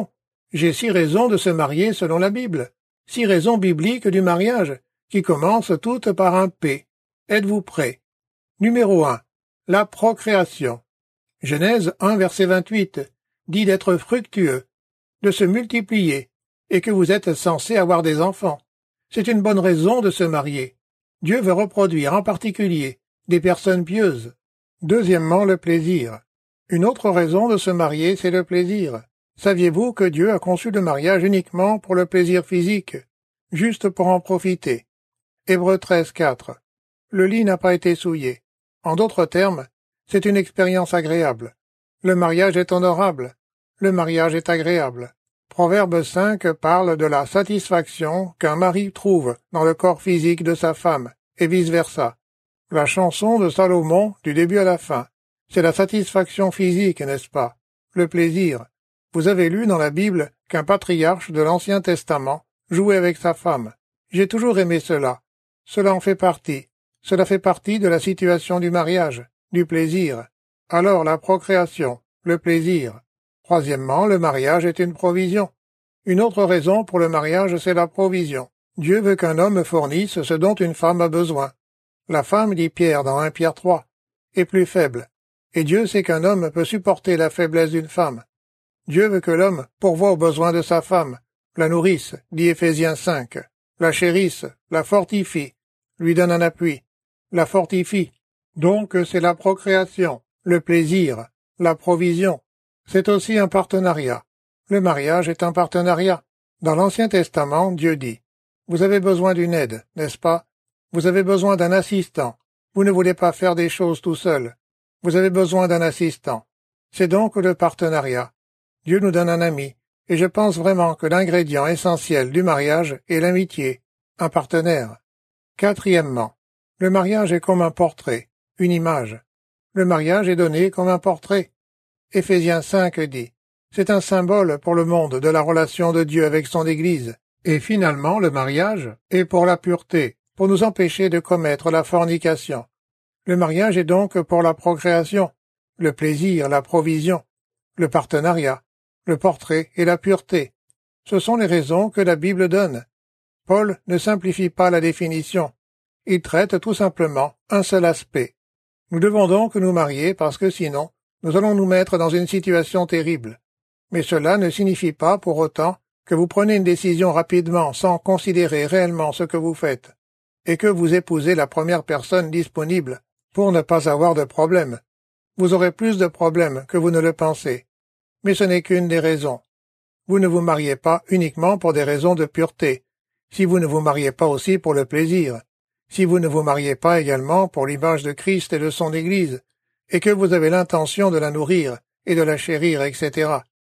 [SPEAKER 2] J'ai 6 raisons de se marier selon la Bible. 6 raisons bibliques du mariage, qui commencent toutes par un P. Êtes-vous prêts? Numéro 1. La procréation. Genèse 1, verset 28, dit d'être fructueux, de se multiplier, et que vous êtes censés avoir des enfants. C'est une bonne raison de se marier. Dieu veut reproduire en particulier des personnes pieuses. Deuxièmement, le plaisir. Une autre raison de se marier, c'est le plaisir. Saviez-vous que Dieu a conçu le mariage uniquement pour le plaisir physique, juste pour en profiter? Hébreux 13, 4. Le lit n'a pas été souillé. En d'autres termes, c'est une expérience agréable. Le mariage est honorable. Le mariage est agréable. Proverbe 5 parle de la satisfaction qu'un mari trouve dans le corps physique de sa femme, et vice-versa. La chanson de Salomon, du début à la fin, c'est la satisfaction physique, n'est-ce pas? Le plaisir. Vous avez lu dans la Bible qu'un patriarche de l'Ancien Testament jouait avec sa femme. J'ai toujours aimé cela. Cela en fait partie. Cela fait partie de la situation du mariage, du plaisir. Alors la procréation, le plaisir. Troisièmement, le mariage est une provision. Une autre raison pour le mariage, c'est la provision. Dieu veut qu'un homme fournisse ce dont une femme a besoin. La femme, dit Pierre dans 1 Pierre 3, est plus faible. Et Dieu sait qu'un homme peut supporter la faiblesse d'une femme. Dieu veut que l'homme pourvoie aux besoins de sa femme, la nourrisse, dit Éphésiens 5, la chérisse, la fortifie, lui donne un appui, la fortifie. Donc c'est la procréation, le plaisir, la provision. C'est aussi un partenariat. Le mariage est un partenariat. Dans l'Ancien Testament, Dieu dit, « Vous avez besoin d'une aide, n'est-ce pas? Vous avez besoin d'un assistant. Vous ne voulez pas faire des choses tout seul. Vous avez besoin d'un assistant. » C'est donc le partenariat. Dieu nous donne un ami, et je pense vraiment que l'ingrédient essentiel du mariage est l'amitié, un partenaire. Quatrièmement, le mariage est comme un portrait, une image. Le mariage est donné comme un portrait. Éphésiens 5 dit, c'est un symbole pour le monde de la relation de Dieu avec son Église. Et finalement, le mariage est pour la pureté, pour nous empêcher de commettre la fornication. Le mariage est donc pour la procréation, le plaisir, la provision, le partenariat, le portrait et la pureté. Ce sont les raisons que la Bible donne. Paul ne simplifie pas la définition. Il traite tout simplement un seul aspect. Nous devons donc nous marier parce que sinon, nous allons nous mettre dans une situation terrible. Mais cela ne signifie pas pour autant que vous prenez une décision rapidement sans considérer réellement ce que vous faites, et que vous épousez la première personne disponible pour ne pas avoir de problème. Vous aurez plus de problèmes que vous ne le pensez. Mais ce n'est qu'une des raisons. Vous ne vous mariez pas uniquement pour des raisons de pureté, si vous ne vous mariez pas aussi pour le plaisir, si vous ne vous mariez pas également pour l'image de Christ et de son Église, et que vous avez l'intention de la nourrir et de la chérir, etc.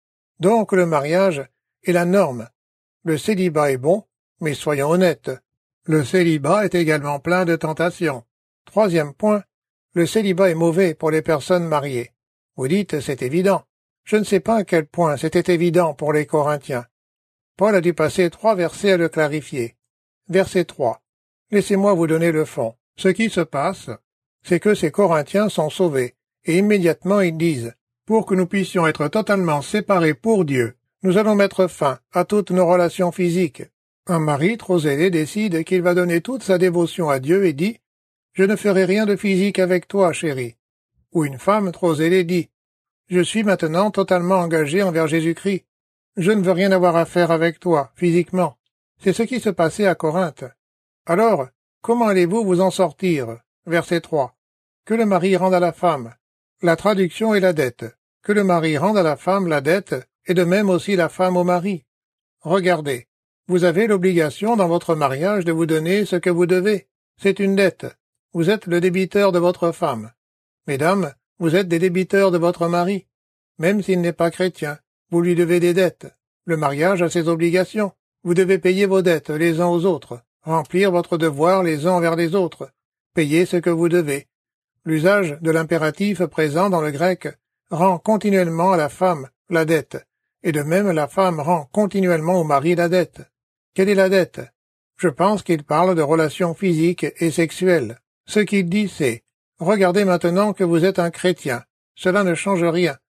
[SPEAKER 2] Donc le mariage est la norme. Le célibat est bon, mais soyons honnêtes. Le célibat est également plein de tentations. Troisième point, le célibat est mauvais pour les personnes mariées. Vous dites, c'est évident. Je ne sais pas à quel point c'était évident pour les Corinthiens. Paul a dû passer 3 versets à le clarifier. Verset 3. Laissez-moi vous donner le fond. Ce qui se passe, c'est que ces Corinthiens sont sauvés, et immédiatement ils disent, pour que nous puissions être totalement séparés pour Dieu, nous allons mettre fin à toutes nos relations physiques. Un mari trop zélé décide qu'il va donner toute sa dévotion à Dieu et dit, je ne ferai rien de physique avec toi, chérie. Ou une femme trop zélée dit, je suis maintenant totalement engagé envers Jésus-Christ. Je ne veux rien avoir à faire avec toi, physiquement. C'est ce qui se passait à Corinthe. Alors, comment allez-vous vous en sortir? Verset 3. Que le mari rende à la femme. La traduction est la dette. Que le mari rende à la femme la dette, et de même aussi la femme au mari. Regardez, vous avez l'obligation dans votre mariage de vous donner ce que vous devez. C'est une dette. Vous êtes le débiteur de votre femme. Mesdames, vous êtes des débiteurs de votre mari. Même s'il n'est pas chrétien, vous lui devez des dettes. Le mariage a ses obligations. Vous devez payer vos dettes les uns aux autres, remplir votre devoir les uns envers les autres, payer ce que vous devez. L'usage de l'impératif présent dans le grec rend continuellement à la femme la dette, et de même la femme rend continuellement au mari la dette. Quelle est la dette? Je pense qu'il parle de relations physiques et sexuelles. Ce qu'il dit, c'est « Regardez maintenant que vous êtes un chrétien. Cela ne change rien.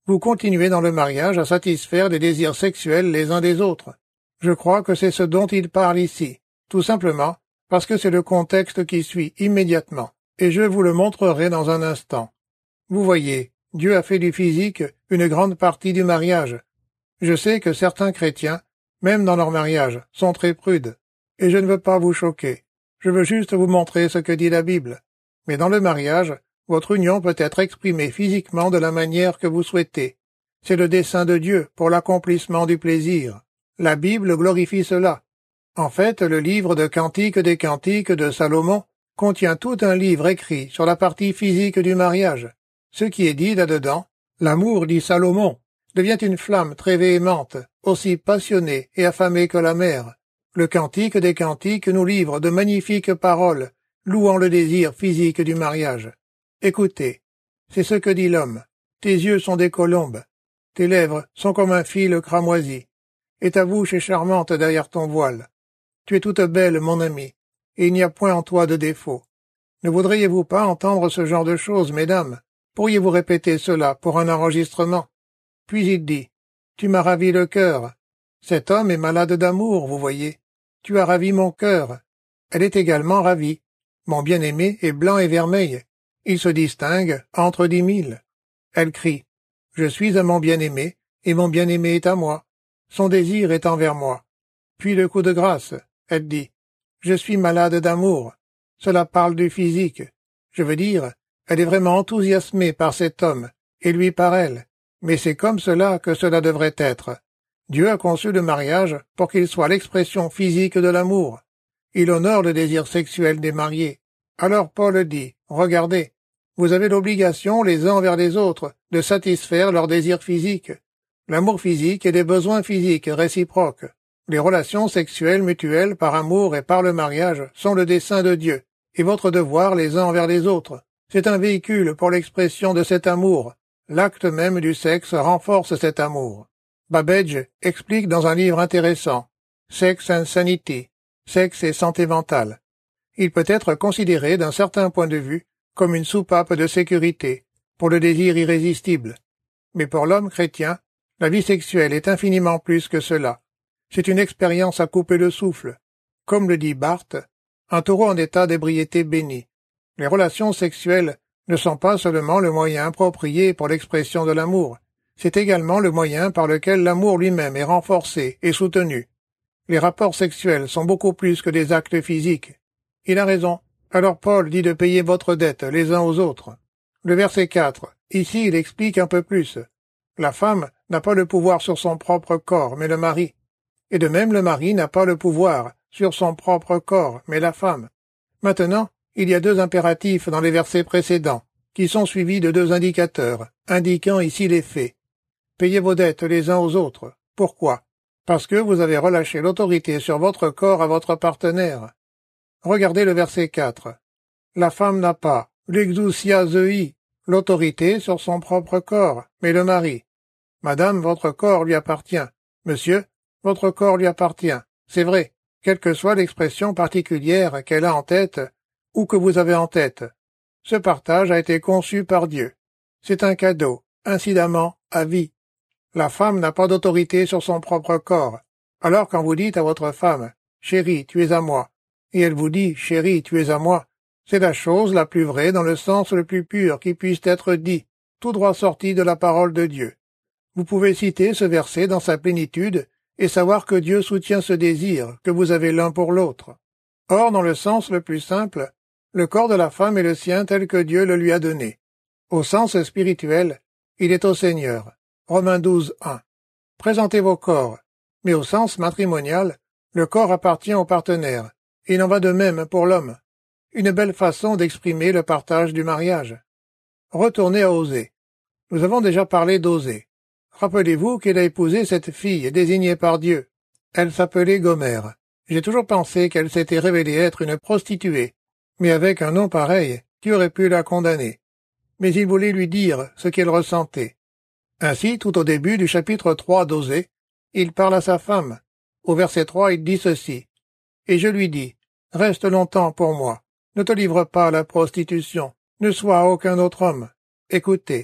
[SPEAKER 2] Vous continuez dans le mariage à satisfaire les désirs sexuels les uns des autres. Je crois que c'est ce dont il parle ici, tout simplement parce que c'est le contexte qui suit immédiatement, et je vous le montrerai dans un instant. Vous voyez, Dieu a fait du physique une grande partie du mariage. Je sais que certains chrétiens, même dans leur mariage, sont très prudes, et je ne veux pas vous choquer. Je veux juste vous montrer ce que dit la Bible. Mais dans le mariage, votre union peut être exprimée physiquement de la manière que vous souhaitez. C'est le dessein de Dieu pour l'accomplissement du plaisir. La Bible glorifie cela. En fait, le livre de Cantiques des Cantiques de Salomon contient tout un livre écrit sur la partie physique du mariage. Ce qui est dit là-dedans, l'amour, dit Salomon, devient une flamme très véhémente, aussi passionnée et affamée que la mer. Le Cantique des Cantiques nous livre de magnifiques paroles, louant le désir physique du mariage. Écoutez, c'est ce que dit l'homme. Tes yeux sont des colombes, tes lèvres sont comme un fil cramoisi, et ta bouche est charmante derrière ton voile. Tu es toute belle, mon ami, et il n'y a point en toi de défaut. Ne voudriez-vous pas entendre ce genre de choses, mesdames? Pourriez-vous répéter cela pour un enregistrement? Puis il dit, « Tu m'as ravi le cœur. Cet homme est malade d'amour, vous voyez. Tu as ravi mon cœur. Elle est également ravie. Mon bien-aimé est blanc et vermeil. Il se distingue entre 10 000. Elle crie, « Je suis à mon bien-aimé, et mon bien-aimé est à moi. Son désir est envers moi. » Puis le coup de grâce, elle dit, « Je suis malade d'amour. » Cela parle du physique. Je veux dire, elle est vraiment enthousiasmée par cet homme, et lui par elle. Mais c'est comme cela que cela devrait être. Dieu a conçu le mariage pour qu'il soit l'expression physique de l'amour. Il honore le désir sexuel des mariés. Alors Paul dit, « Regardez, vous avez l'obligation les uns envers les autres de satisfaire leurs désirs physiques. L'amour physique et des besoins physiques réciproques. Les relations sexuelles mutuelles par amour et par le mariage sont le dessein de Dieu, et votre devoir les uns envers les autres. C'est un véhicule pour l'expression de cet amour. L'acte même du sexe renforce cet amour. » Babbage explique dans un livre intéressant, « Sex and Sanity », sexe et santé mentale. Il peut être considéré d'un certain point de vue comme une soupape de sécurité pour le désir irrésistible. Mais pour l'homme chrétien, la vie sexuelle est infiniment plus que cela. C'est une expérience à couper le souffle. Comme le dit Barthes, un taureau en état d'ébriété béni. Les relations sexuelles ne sont pas seulement le moyen approprié pour l'expression de l'amour, c'est également le moyen par lequel l'amour lui-même est renforcé et soutenu. Les rapports sexuels sont beaucoup plus que des actes physiques. Il a raison. Alors Paul dit de payer votre dette les uns aux autres. Le verset 4, ici il explique un peu plus. La femme n'a pas le pouvoir sur son propre corps, mais le mari. Et de même le mari n'a pas le pouvoir sur son propre corps, mais la femme. Maintenant, il y a 2 impératifs dans les versets précédents, qui sont suivis de 2 indicateurs, indiquant ici les faits. Payez vos dettes les uns aux autres. Pourquoi? Parce que vous avez relâché l'autorité sur votre corps à votre partenaire. Regardez le verset 4. La femme n'a pas l'exousia zei, l'autorité sur son propre corps, mais le mari. Madame, votre corps lui appartient. Monsieur, votre corps lui appartient. C'est vrai, quelle que soit l'expression particulière qu'elle a en tête, ou que vous avez en tête. Ce partage a été conçu par Dieu. C'est un cadeau, incidemment, à vie. La femme n'a pas d'autorité sur son propre corps. Alors quand vous dites à votre femme, « Chérie, tu es à moi », et elle vous dit « Chérie, tu es à moi », c'est la chose la plus vraie dans le sens le plus pur qui puisse être dit, tout droit sorti de la parole de Dieu. Vous pouvez citer ce verset dans sa plénitude et savoir que Dieu soutient ce désir que vous avez l'un pour l'autre. Or, dans le sens le plus simple, le corps de la femme est le sien tel que Dieu le lui a donné. Au sens spirituel, il est au Seigneur. Romains 12, 1. Présentez vos corps. Mais au sens matrimonial, le corps appartient au partenaire. Il en va de même pour l'homme. Une belle façon d'exprimer le partage du mariage. Retournez à Osée. Nous avons déjà parlé d'Osée. Rappelez-vous qu'il a épousé cette fille désignée par Dieu. Elle s'appelait Gomère. J'ai toujours pensé qu'elle s'était révélée être une prostituée. Mais avec un nom pareil, tu aurais pu la condamner. Mais il voulait lui dire ce qu'elle ressentait. Ainsi, tout au début du chapitre 3 d'Osée, il parle à sa femme. Au verset 3, il dit ceci. « Et je lui dis, reste longtemps pour moi. Ne te livre pas à la prostitution. Ne sois à aucun autre homme. Écoutez.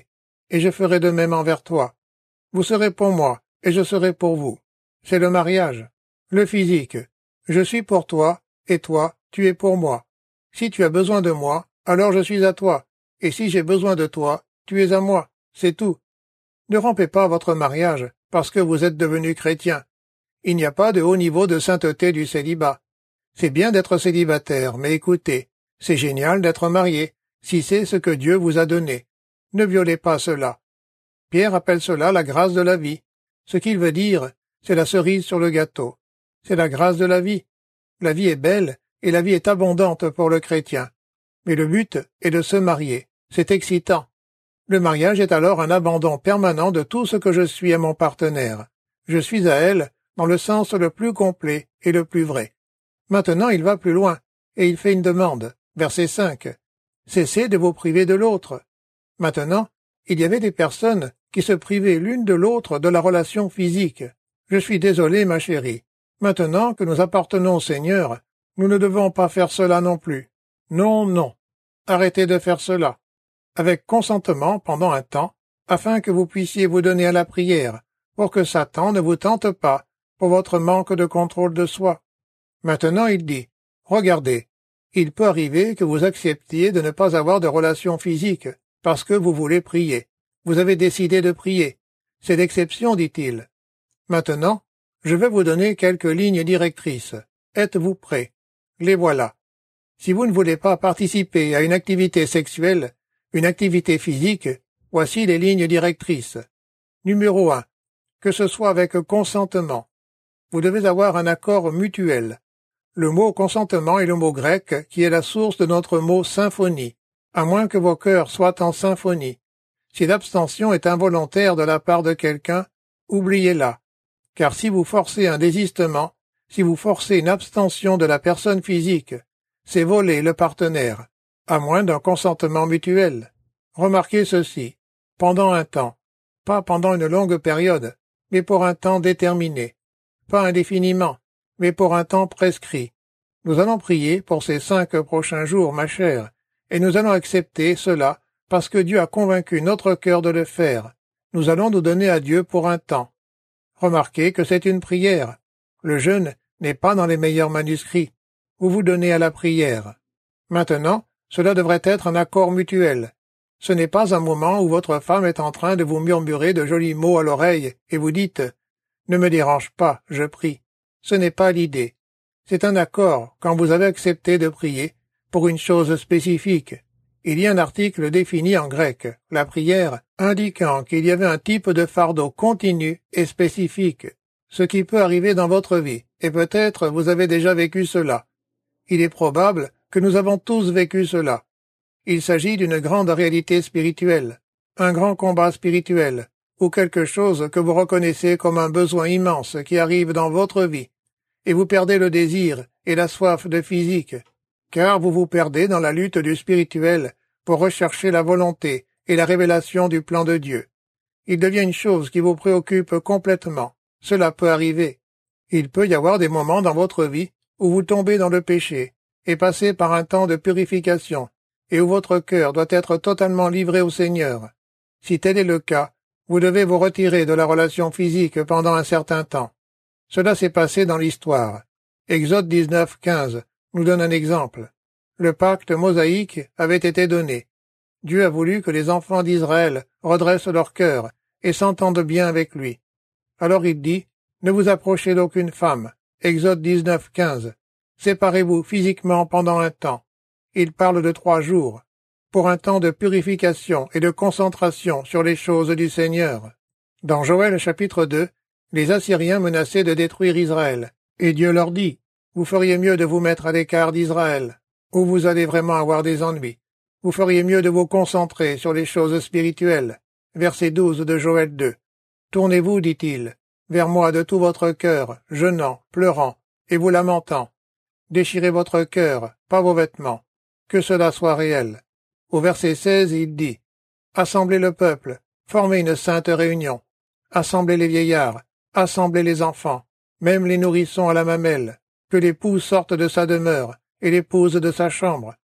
[SPEAKER 2] et je ferai de même envers toi. Vous serez pour moi, et je serai pour vous. C'est le mariage. Le physique. Je suis pour toi, et toi, tu es pour moi. Si tu as besoin de moi, alors je suis à toi, et si j'ai besoin de toi, tu es à moi. C'est tout. Ne rompez pas votre mariage parce que vous êtes devenu chrétien. Il n'y a pas de haut niveau de sainteté du célibat. C'est bien d'être célibataire, mais écoutez, c'est génial d'être marié, si c'est ce que Dieu vous a donné. Ne violez pas cela. Pierre appelle cela la grâce de la vie. Ce qu'il veut dire, c'est la cerise sur le gâteau. C'est la grâce de la vie. La vie est belle et la vie est abondante pour le chrétien. Mais le but est de se marier. C'est excitant. Le mariage est alors un abandon permanent de tout ce que je suis à mon partenaire. Je suis à elle dans le sens le plus complet et le plus vrai. Maintenant il va plus loin, et il fait une demande. Verset 5. Cessez de vous priver de l'autre. Maintenant, il y avait des personnes qui se privaient l'une de l'autre de la relation physique. Je suis désolé, ma chérie. Maintenant que nous appartenons au Seigneur, nous ne devons pas faire cela non plus. Non, non. Arrêtez de faire cela. Avec consentement pendant un temps, afin que vous puissiez vous donner à la prière, pour que Satan ne vous tente pas, pour votre manque de contrôle de soi. Maintenant il dit, regardez, il peut arriver que vous acceptiez de ne pas avoir de relation physique, parce que vous voulez prier. Vous avez décidé de prier. C'est l'exception, dit-il. Maintenant, je vais vous donner quelques lignes directrices. Êtes-vous prêts? Les voilà. Si vous ne voulez pas participer à une activité sexuelle, une activité physique, voici les lignes directrices. Numéro 1. Que ce soit avec consentement. Vous devez avoir un accord mutuel. Le mot consentement est le mot grec qui est la source de notre mot symphonie, à moins que vos cœurs soient en symphonie. Si l'abstention est involontaire de la part de quelqu'un, oubliez-la. Car si vous forcez un désistement, si vous forcez une abstention de la personne physique, c'est voler le partenaire, à moins d'un consentement mutuel. Remarquez ceci, pendant un temps, pas pendant une longue période, mais pour un temps déterminé, pas indéfiniment, mais pour un temps prescrit. Nous allons prier pour ces 5 prochains jours, ma chère, et nous allons accepter cela parce que Dieu a convaincu notre cœur de le faire. Nous allons nous donner à Dieu pour un temps. Remarquez que c'est une prière. Le jeûne n'est pas dans les meilleurs manuscrits. Vous vous donnez à la prière. Maintenant, cela devrait être un accord mutuel. Ce n'est pas un moment où votre femme est en train de vous murmurer de jolis mots à l'oreille et vous dites « Ne me dérange pas, je prie ». Ce n'est pas l'idée. C'est un accord quand vous avez accepté de prier pour une chose spécifique. Il y a un article défini en grec, la prière, indiquant qu'il y avait un type de fardeau continu et spécifique, ce qui peut arriver dans votre vie, et peut-être vous avez déjà vécu cela. Il est probable que nous avons tous vécu cela. Il s'agit d'une grande réalité spirituelle, un grand combat spirituel, ou quelque chose que vous reconnaissez comme un besoin immense qui arrive dans votre vie, et vous perdez le désir et la soif de physique, car vous vous perdez dans la lutte du spirituel pour rechercher la volonté et la révélation du plan de Dieu. Il devient une chose qui vous préoccupe complètement. Cela peut arriver. Il peut y avoir des moments dans votre vie où vous tombez dans le péché et passez par un temps de purification, et où votre cœur doit être totalement livré au Seigneur. Si tel est le cas, vous devez vous retirer de la relation physique pendant un certain temps. Cela s'est passé dans l'histoire. Exode 19:15 nous donne un exemple. Le pacte mosaïque avait été donné. Dieu a voulu que les enfants d'Israël redressent leur cœur et s'entendent bien avec lui. Alors il dit, ne vous approchez d'aucune femme. Exode 19:15. Séparez-vous physiquement pendant un temps. Il parle de 3 jours, pour un temps de purification et de concentration sur les choses du Seigneur. Dans Joël chapitre 2, les Assyriens menaçaient de détruire Israël, et Dieu leur dit, vous feriez mieux de vous mettre à l'écart d'Israël, ou vous allez vraiment avoir des ennuis. Vous feriez mieux de vous concentrer sur les choses spirituelles. Verset 12 de Joël 2. Tournez-vous, dit-il, vers moi de tout votre cœur, jeûnant, pleurant, et vous lamentant. Déchirez votre cœur, pas vos vêtements. Que cela soit réel. Au verset 16, il dit, assemblez le peuple, formez une sainte réunion. Assemblez les vieillards, assemblez les enfants, même les nourrissons à la mamelle, que l'époux sorte de sa demeure, et l'épouse de sa chambre.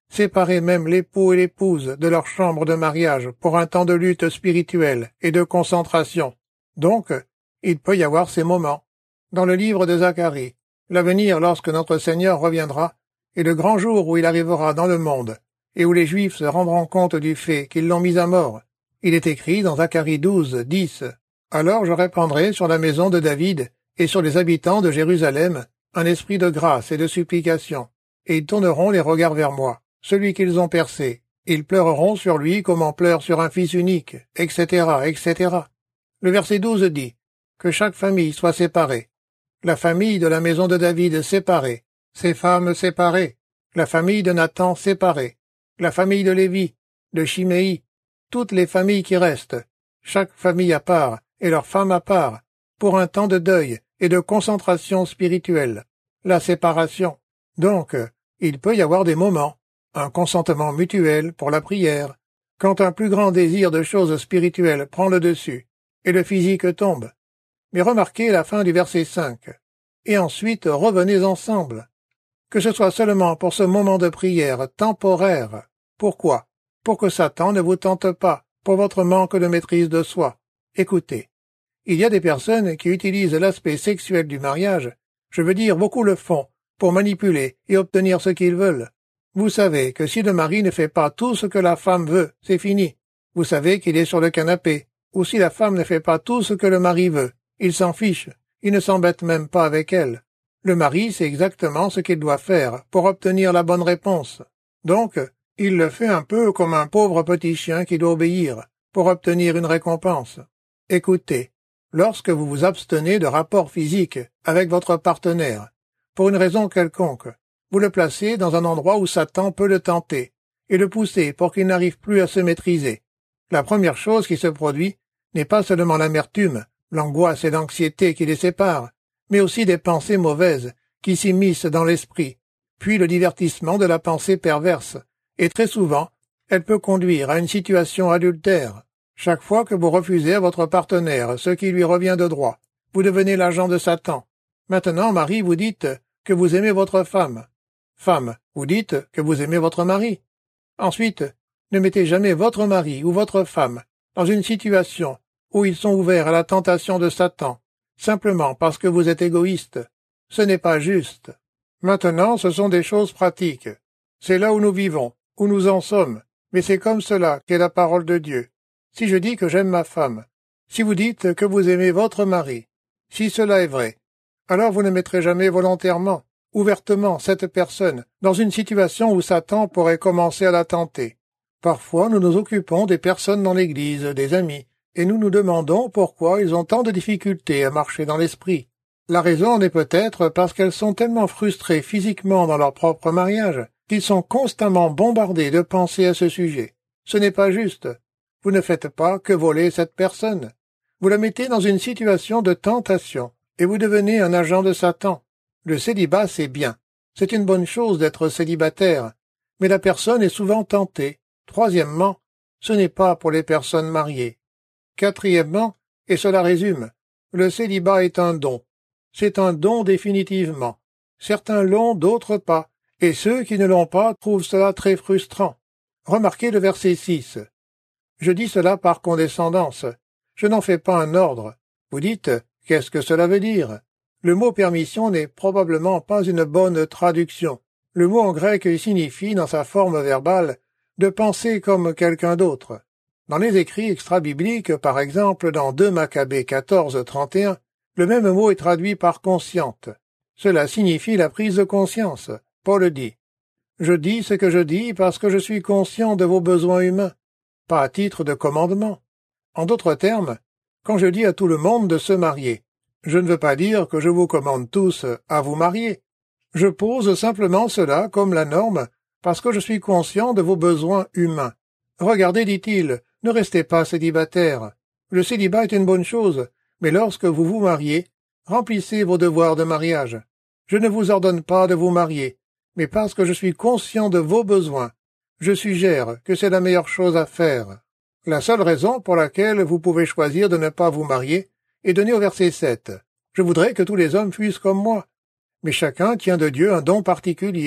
[SPEAKER 2] séparer même l'époux et l'épouse de leur chambre de mariage pour un temps de lutte spirituelle et de concentration. Donc, il peut y avoir ces moments. Dans le livre de Zacharie, l'avenir lorsque notre Seigneur reviendra, et le grand jour où il arrivera dans le monde, et où les Juifs se rendront compte du fait qu'ils l'ont mis à mort. Il est écrit dans Zacharie 12, 10. « Alors je répandrai sur la maison de David et sur les habitants de Jérusalem un esprit de grâce et de supplication, et ils tourneront les regards vers moi, celui qu'ils ont percé. Ils pleureront sur lui comme on pleure sur un fils unique, etc., etc. » Le verset 12 dit que chaque famille soit séparée. La famille de la maison de David séparée, ses femmes séparées, la famille de Nathan séparée, la famille de Lévi, de Chiméi, toutes les familles qui restent, chaque famille à part et leurs femmes à part, pour un temps de deuil et de concentration spirituelle, la séparation. Donc, il peut y avoir des moments, un consentement mutuel pour la prière, quand un plus grand désir de choses spirituelles prend le dessus, et le physique tombe. Mais remarquez la fin du verset 5. Et ensuite revenez ensemble. Que ce soit seulement pour ce moment de prière temporaire. Pourquoi? Pour que Satan ne vous tente pas, pour votre manque de maîtrise de soi. Écoutez. Il y a des personnes qui utilisent l'aspect sexuel du mariage, je veux dire beaucoup le font, pour manipuler et obtenir ce qu'ils veulent. Vous savez que si le mari ne fait pas tout ce que la femme veut, c'est fini. Vous savez qu'il est sur le canapé. Ou si la femme ne fait pas tout ce que le mari veut, il s'en fiche, il ne s'embête même pas avec elle. Le mari sait exactement ce qu'il doit faire pour obtenir la bonne réponse. Donc, il le fait un peu comme un pauvre petit chien qui doit obéir pour obtenir une récompense. Écoutez, lorsque vous vous abstenez de rapports physiques avec votre partenaire, pour une raison quelconque, vous le placez dans un endroit où Satan peut le tenter et le pousser pour qu'il n'arrive plus à se maîtriser. La première chose qui se produit n'est pas seulement l'amertume, l'angoisse et l'anxiété qui les séparent, mais aussi des pensées mauvaises qui s'immiscent dans l'esprit, puis le divertissement de la pensée perverse, et très souvent, elle peut conduire à une situation adultère. Chaque fois que vous refusez à votre partenaire ce qui lui revient de droit, vous devenez l'agent de Satan. Maintenant, mari, vous dites que vous aimez votre femme. Femme, vous dites que vous aimez votre mari. Ensuite, ne mettez jamais votre mari ou votre femme dans une situation où ils sont ouverts à la tentation de Satan, simplement parce que vous êtes égoïste. Ce n'est pas juste. Maintenant, ce sont des choses pratiques. C'est là où nous vivons, où nous en sommes, mais c'est comme cela qu'est la parole de Dieu. Si je dis que j'aime ma femme, si vous dites que vous aimez votre mari, si cela est vrai, alors vous ne mettrez jamais volontairement, ouvertement cette personne dans une situation où Satan pourrait commencer à la tenter. Parfois, nous nous occupons des personnes dans l'Église, des amis, et nous nous demandons pourquoi ils ont tant de difficultés à marcher dans l'esprit. La raison est peut-être parce qu'elles sont tellement frustrées physiquement dans leur propre mariage qu'ils sont constamment bombardés de pensées à ce sujet. Ce n'est pas juste. Vous ne faites pas que voler cette personne. Vous la mettez dans une situation de tentation, et vous devenez un agent de Satan. Le célibat, c'est bien. C'est une bonne chose d'être célibataire, mais la personne est souvent tentée. Troisièmement, ce n'est pas pour les personnes mariées. Quatrièmement, et cela résume, le célibat est un don. C'est un don définitivement. Certains l'ont, d'autres pas, et ceux qui ne l'ont pas trouvent cela très frustrant. Remarquez le verset 6. Je dis cela par condescendance. Je n'en fais pas un ordre. Vous dites, qu'est-ce que cela veut dire? Le mot permission n'est probablement pas une bonne traduction. Le mot en grec signifie, dans sa forme verbale, de penser comme quelqu'un d'autre. Dans les écrits extra-bibliques, par exemple dans 2 Maccabées 14, 31, le même mot est traduit par consciente. Cela signifie la prise de conscience. Paul dit « Je dis ce que je dis parce que je suis conscient de vos besoins humains, pas à titre de commandement. » En d'autres termes, quand je dis à tout le monde de se marier, je ne veux pas dire que je vous commande tous à vous marier. Je pose simplement cela comme la norme parce que je suis conscient de vos besoins humains. Regardez, dit-il, ne restez pas célibataire. Le célibat est une bonne chose, mais lorsque vous vous mariez, remplissez vos devoirs de mariage. Je ne vous ordonne pas de vous marier, mais parce que je suis conscient de vos besoins, je suggère que c'est la meilleure chose à faire. La seule raison pour laquelle vous pouvez choisir de ne pas vous marier est donnée au verset 7. Je voudrais que tous les hommes fussent comme moi. Mais chacun tient de Dieu un don particulier,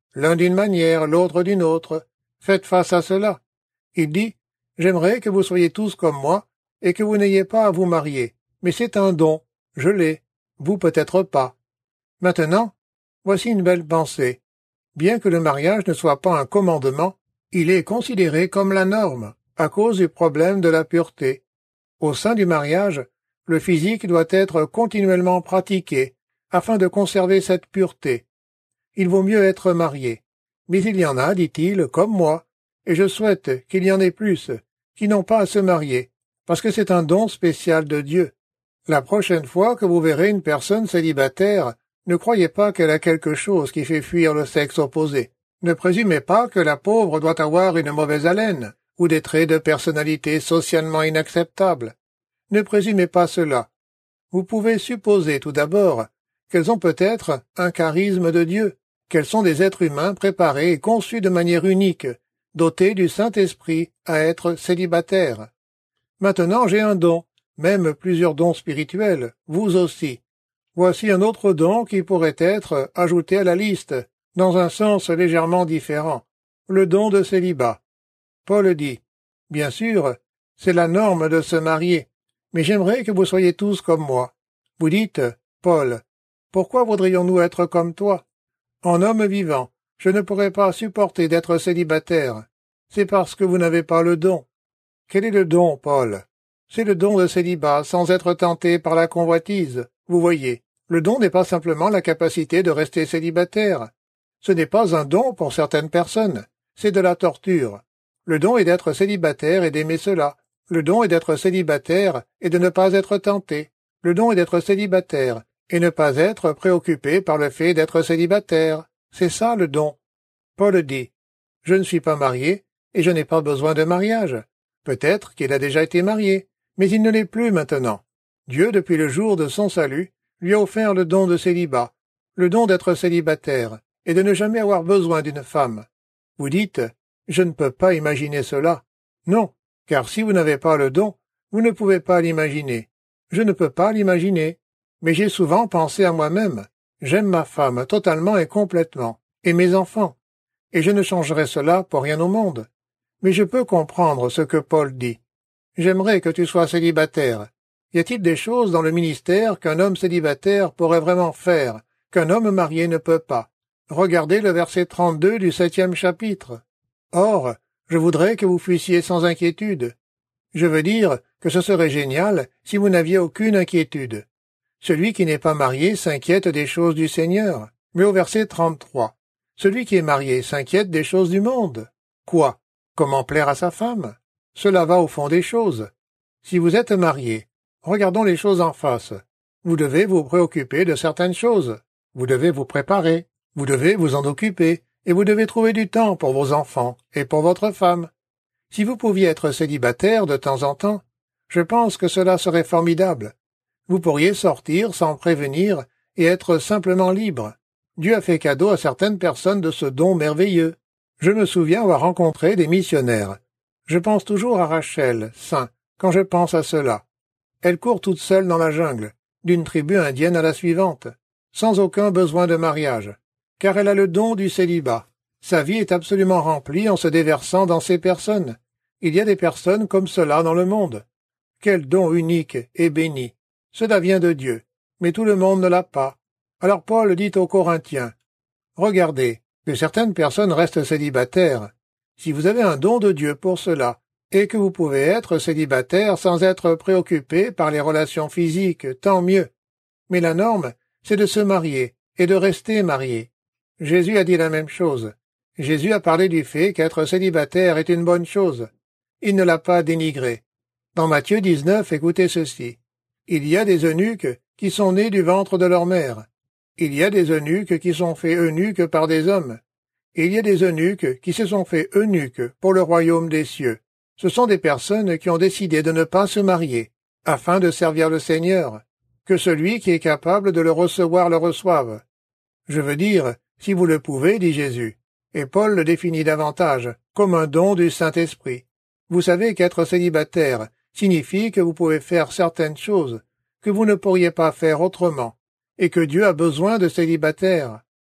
[SPEAKER 2] L'un d'une manière, l'autre d'une autre. Faites face à cela. Il dit, j'aimerais que vous soyez tous comme moi, et que vous n'ayez pas à vous marier. Mais c'est un don. Je l'ai. Vous peut-être pas. Maintenant, voici une belle pensée. Bien que le mariage ne soit pas un commandement, il est considéré comme la norme, à cause du problème de la pureté. Au sein du mariage, le physique doit être continuellement pratiqué, afin de conserver cette pureté. Il vaut mieux être marié. Mais il y en a, dit-il, comme moi, et je souhaite qu'il y en ait plus, qui n'ont pas à se marier, parce que c'est un don spécial de Dieu. La prochaine fois que vous verrez une personne célibataire, ne croyez pas qu'elle a quelque chose qui fait fuir le sexe opposé. Ne présumez pas que la pauvre doit avoir une mauvaise haleine, ou des traits de personnalité socialement inacceptables. Ne présumez pas cela. Vous pouvez supposer tout d'abord qu'elles ont peut-être un charisme de Dieu, qu'elles sont des êtres humains préparés et conçus de manière unique, dotés du Saint-Esprit à être célibataires. Maintenant j'ai un don, même plusieurs dons spirituels, vous aussi. Voici un autre don qui pourrait être ajouté à la liste, dans un sens légèrement différent, le don de célibat. Paul dit, « Bien sûr, c'est la norme de se marier, mais j'aimerais que vous soyez tous comme moi. » Vous dites, « Paul, pourquoi voudrions-nous être comme toi? En homme vivant, je ne pourrais pas supporter d'être célibataire. C'est parce que vous n'avez pas le don. » Quel est le don, Paul? C'est le don de célibat sans être tenté par la convoitise. Vous voyez, le don n'est pas simplement la capacité de rester célibataire. Ce n'est pas un don pour certaines personnes, c'est de la torture. Le don est d'être célibataire et d'aimer cela. Le don est d'être célibataire et de ne pas être tenté. Le don est d'être célibataire et ne pas être préoccupé par le fait d'être célibataire. C'est ça le don. Paul dit, « Je ne suis pas marié et je n'ai pas besoin de mariage. » Peut-être qu'il a déjà été marié, mais il ne l'est plus maintenant. Dieu, depuis le jour de son salut, lui a offert le don de célibat, le don d'être célibataire, et de ne jamais avoir besoin d'une femme. Vous dites, « Je ne peux pas imaginer cela. » Non, car si vous n'avez pas le don, vous ne pouvez pas l'imaginer. Je ne peux pas l'imaginer. Mais j'ai souvent pensé à moi-même. J'aime ma femme totalement et complètement, et mes enfants, et je ne changerai cela pour rien au monde. Mais je peux comprendre ce que Paul dit. J'aimerais que tu sois célibataire. Y a-t-il des choses dans le ministère qu'un homme célibataire pourrait vraiment faire, qu'un homme marié ne peut pas? Regardez le verset 32 du 7e chapitre. Or, je voudrais que vous fussiez sans inquiétude. Je veux dire que ce serait génial si vous n'aviez aucune inquiétude. Celui qui n'est pas marié s'inquiète des choses du Seigneur. Mais au verset 33, celui qui est marié s'inquiète des choses du monde. Quoi? Comment plaire à sa femme? Cela va au fond des choses. Si vous êtes marié, regardons les choses en face. Vous devez vous préoccuper de certaines choses. Vous devez vous préparer. Vous devez vous en occuper. Et vous devez trouver du temps pour vos enfants et pour votre femme. Si vous pouviez être célibataire de temps en temps, je pense que cela serait formidable. Vous pourriez sortir sans prévenir et être simplement libre. Dieu a fait cadeau à certaines personnes de ce don merveilleux. Je me souviens avoir rencontré des missionnaires. Je pense toujours à Rachel, saint, quand je pense à cela. Elle court toute seule dans la jungle, d'une tribu indienne à la suivante, sans aucun besoin de mariage, car elle a le don du célibat. Sa vie est absolument remplie en se déversant dans ces personnes. Il y a des personnes comme cela dans le monde. Quel don unique et béni! Cela vient de Dieu, mais tout le monde ne l'a pas. Alors Paul dit aux Corinthiens, « Regardez, que certaines personnes restent célibataires. Si vous avez un don de Dieu pour cela, et que vous pouvez être célibataire sans être préoccupé par les relations physiques, tant mieux. Mais la norme, c'est de se marier et de rester marié. Jésus a dit la même chose. Jésus a parlé du fait qu'être célibataire est une bonne chose. Il ne l'a pas dénigré. Dans Matthieu 19, écoutez ceci. Il y a des eunuques qui sont nés du ventre de leur mère. Il y a des eunuques qui sont faits eunuques par des hommes. Il y a des eunuques qui se sont faits eunuques pour le royaume des cieux. Ce sont des personnes qui ont décidé de ne pas se marier, afin de servir le Seigneur. Que celui qui est capable de le recevoir le reçoive. Je veux dire, si vous le pouvez, dit Jésus. Et Paul le définit davantage, comme un don du Saint-Esprit. Vous savez qu'être célibataire signifie que vous pouvez faire certaines choses que vous ne pourriez pas faire autrement, et que Dieu a besoin de célibataires.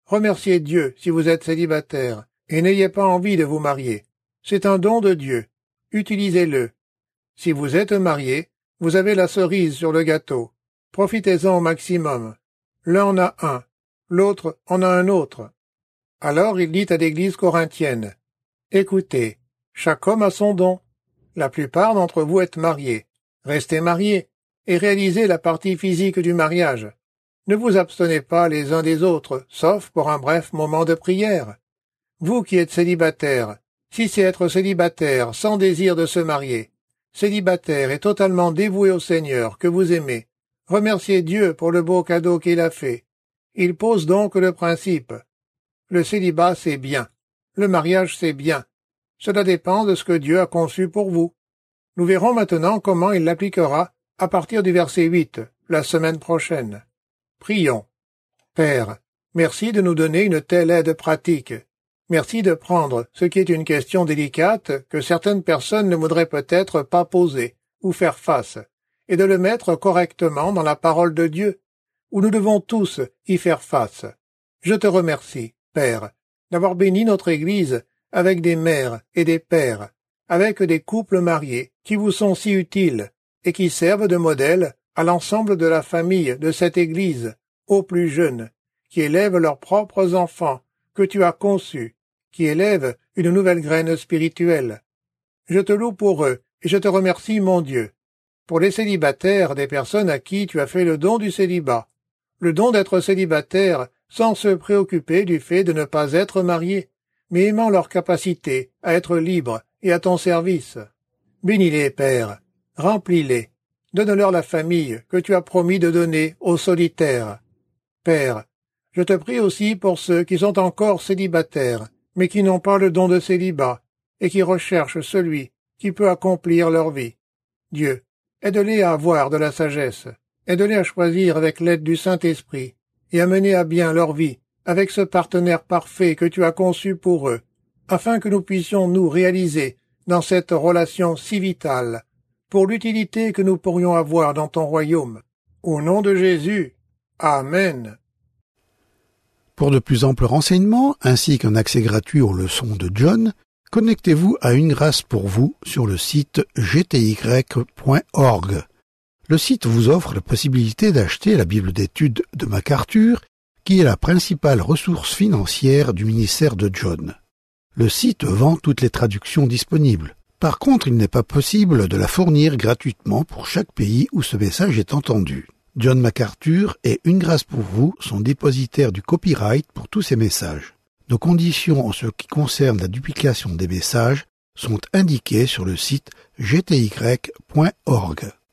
[SPEAKER 2] Remerciez Dieu si vous êtes célibataire et n'ayez pas envie de vous marier. C'est un don de Dieu. Utilisez-le. Si vous êtes marié, vous avez la cerise sur le gâteau. Profitez-en au maximum. L'un en a un, l'autre en a un autre. Alors il dit à l'Église corinthienne, « Écoutez, chaque homme a son don. La plupart d'entre vous êtes mariés. Restez mariés et réalisez la partie physique du mariage. Ne vous abstenez pas les uns des autres, sauf pour un bref moment de prière. Vous qui êtes célibataires, si c'est être célibataire sans désir de se marier, célibataire et totalement dévoué au Seigneur que vous aimez, remerciez Dieu pour le beau cadeau qu'il a fait. Il pose donc le principe. Le célibat, c'est bien. Le mariage, c'est bien. Cela dépend de ce que Dieu a conçu pour vous. Nous verrons maintenant comment il l'appliquera à partir du verset 8, la semaine prochaine. Prions. Père, merci de nous donner une telle aide pratique. Merci de prendre ce qui est une question délicate que certaines personnes ne voudraient peut-être pas poser ou faire face, et de le mettre correctement dans la parole de Dieu, où nous devons tous y faire face. Je te remercie, Père, d'avoir béni notre Église avec des mères et des pères, avec des couples mariés qui vous sont si utiles et qui servent de modèle à l'ensemble de la famille de cette Église, aux plus jeunes, qui élèvent leurs propres enfants que tu as conçus, qui élèvent une nouvelle graine spirituelle. Je te loue pour eux et je te remercie, mon Dieu, pour les célibataires des personnes à qui tu as fait le don du célibat, le don d'être célibataire sans se préoccuper du fait de ne pas être mariés, mais aimant leur capacité à être libres et à ton service. Bénis-les, Père, remplis-les, donne-leur la famille que tu as promis de donner aux solitaires. Père, je te prie aussi pour ceux qui sont encore célibataires, mais qui n'ont pas le don de célibat, et qui recherchent celui qui peut accomplir leur vie. Dieu, aide-les à avoir de la sagesse, aide-les à choisir avec l'aide du Saint-Esprit, et à mener à bien leur vie avec ce partenaire parfait que tu as conçu pour eux, afin que nous puissions nous réaliser dans cette relation si vitale, pour l'utilité que nous pourrions avoir dans ton royaume. Au nom de Jésus. Amen.
[SPEAKER 1] Pour de plus amples renseignements, ainsi qu'un accès gratuit aux leçons de John, connectez-vous à Une Grâce pour vous sur le site gty.org. Le site vous offre la possibilité d'acheter la Bible d'études de MacArthur, qui est la principale ressource financière du ministère de John. Le site vend toutes les traductions disponibles. Par contre, il n'est pas possible de la fournir gratuitement pour chaque pays où ce message est entendu. John MacArthur et Une Grâce pour vous sont dépositaires du copyright pour tous ces messages. Nos conditions en ce qui concerne la duplication des messages sont indiquées sur le site gty.org.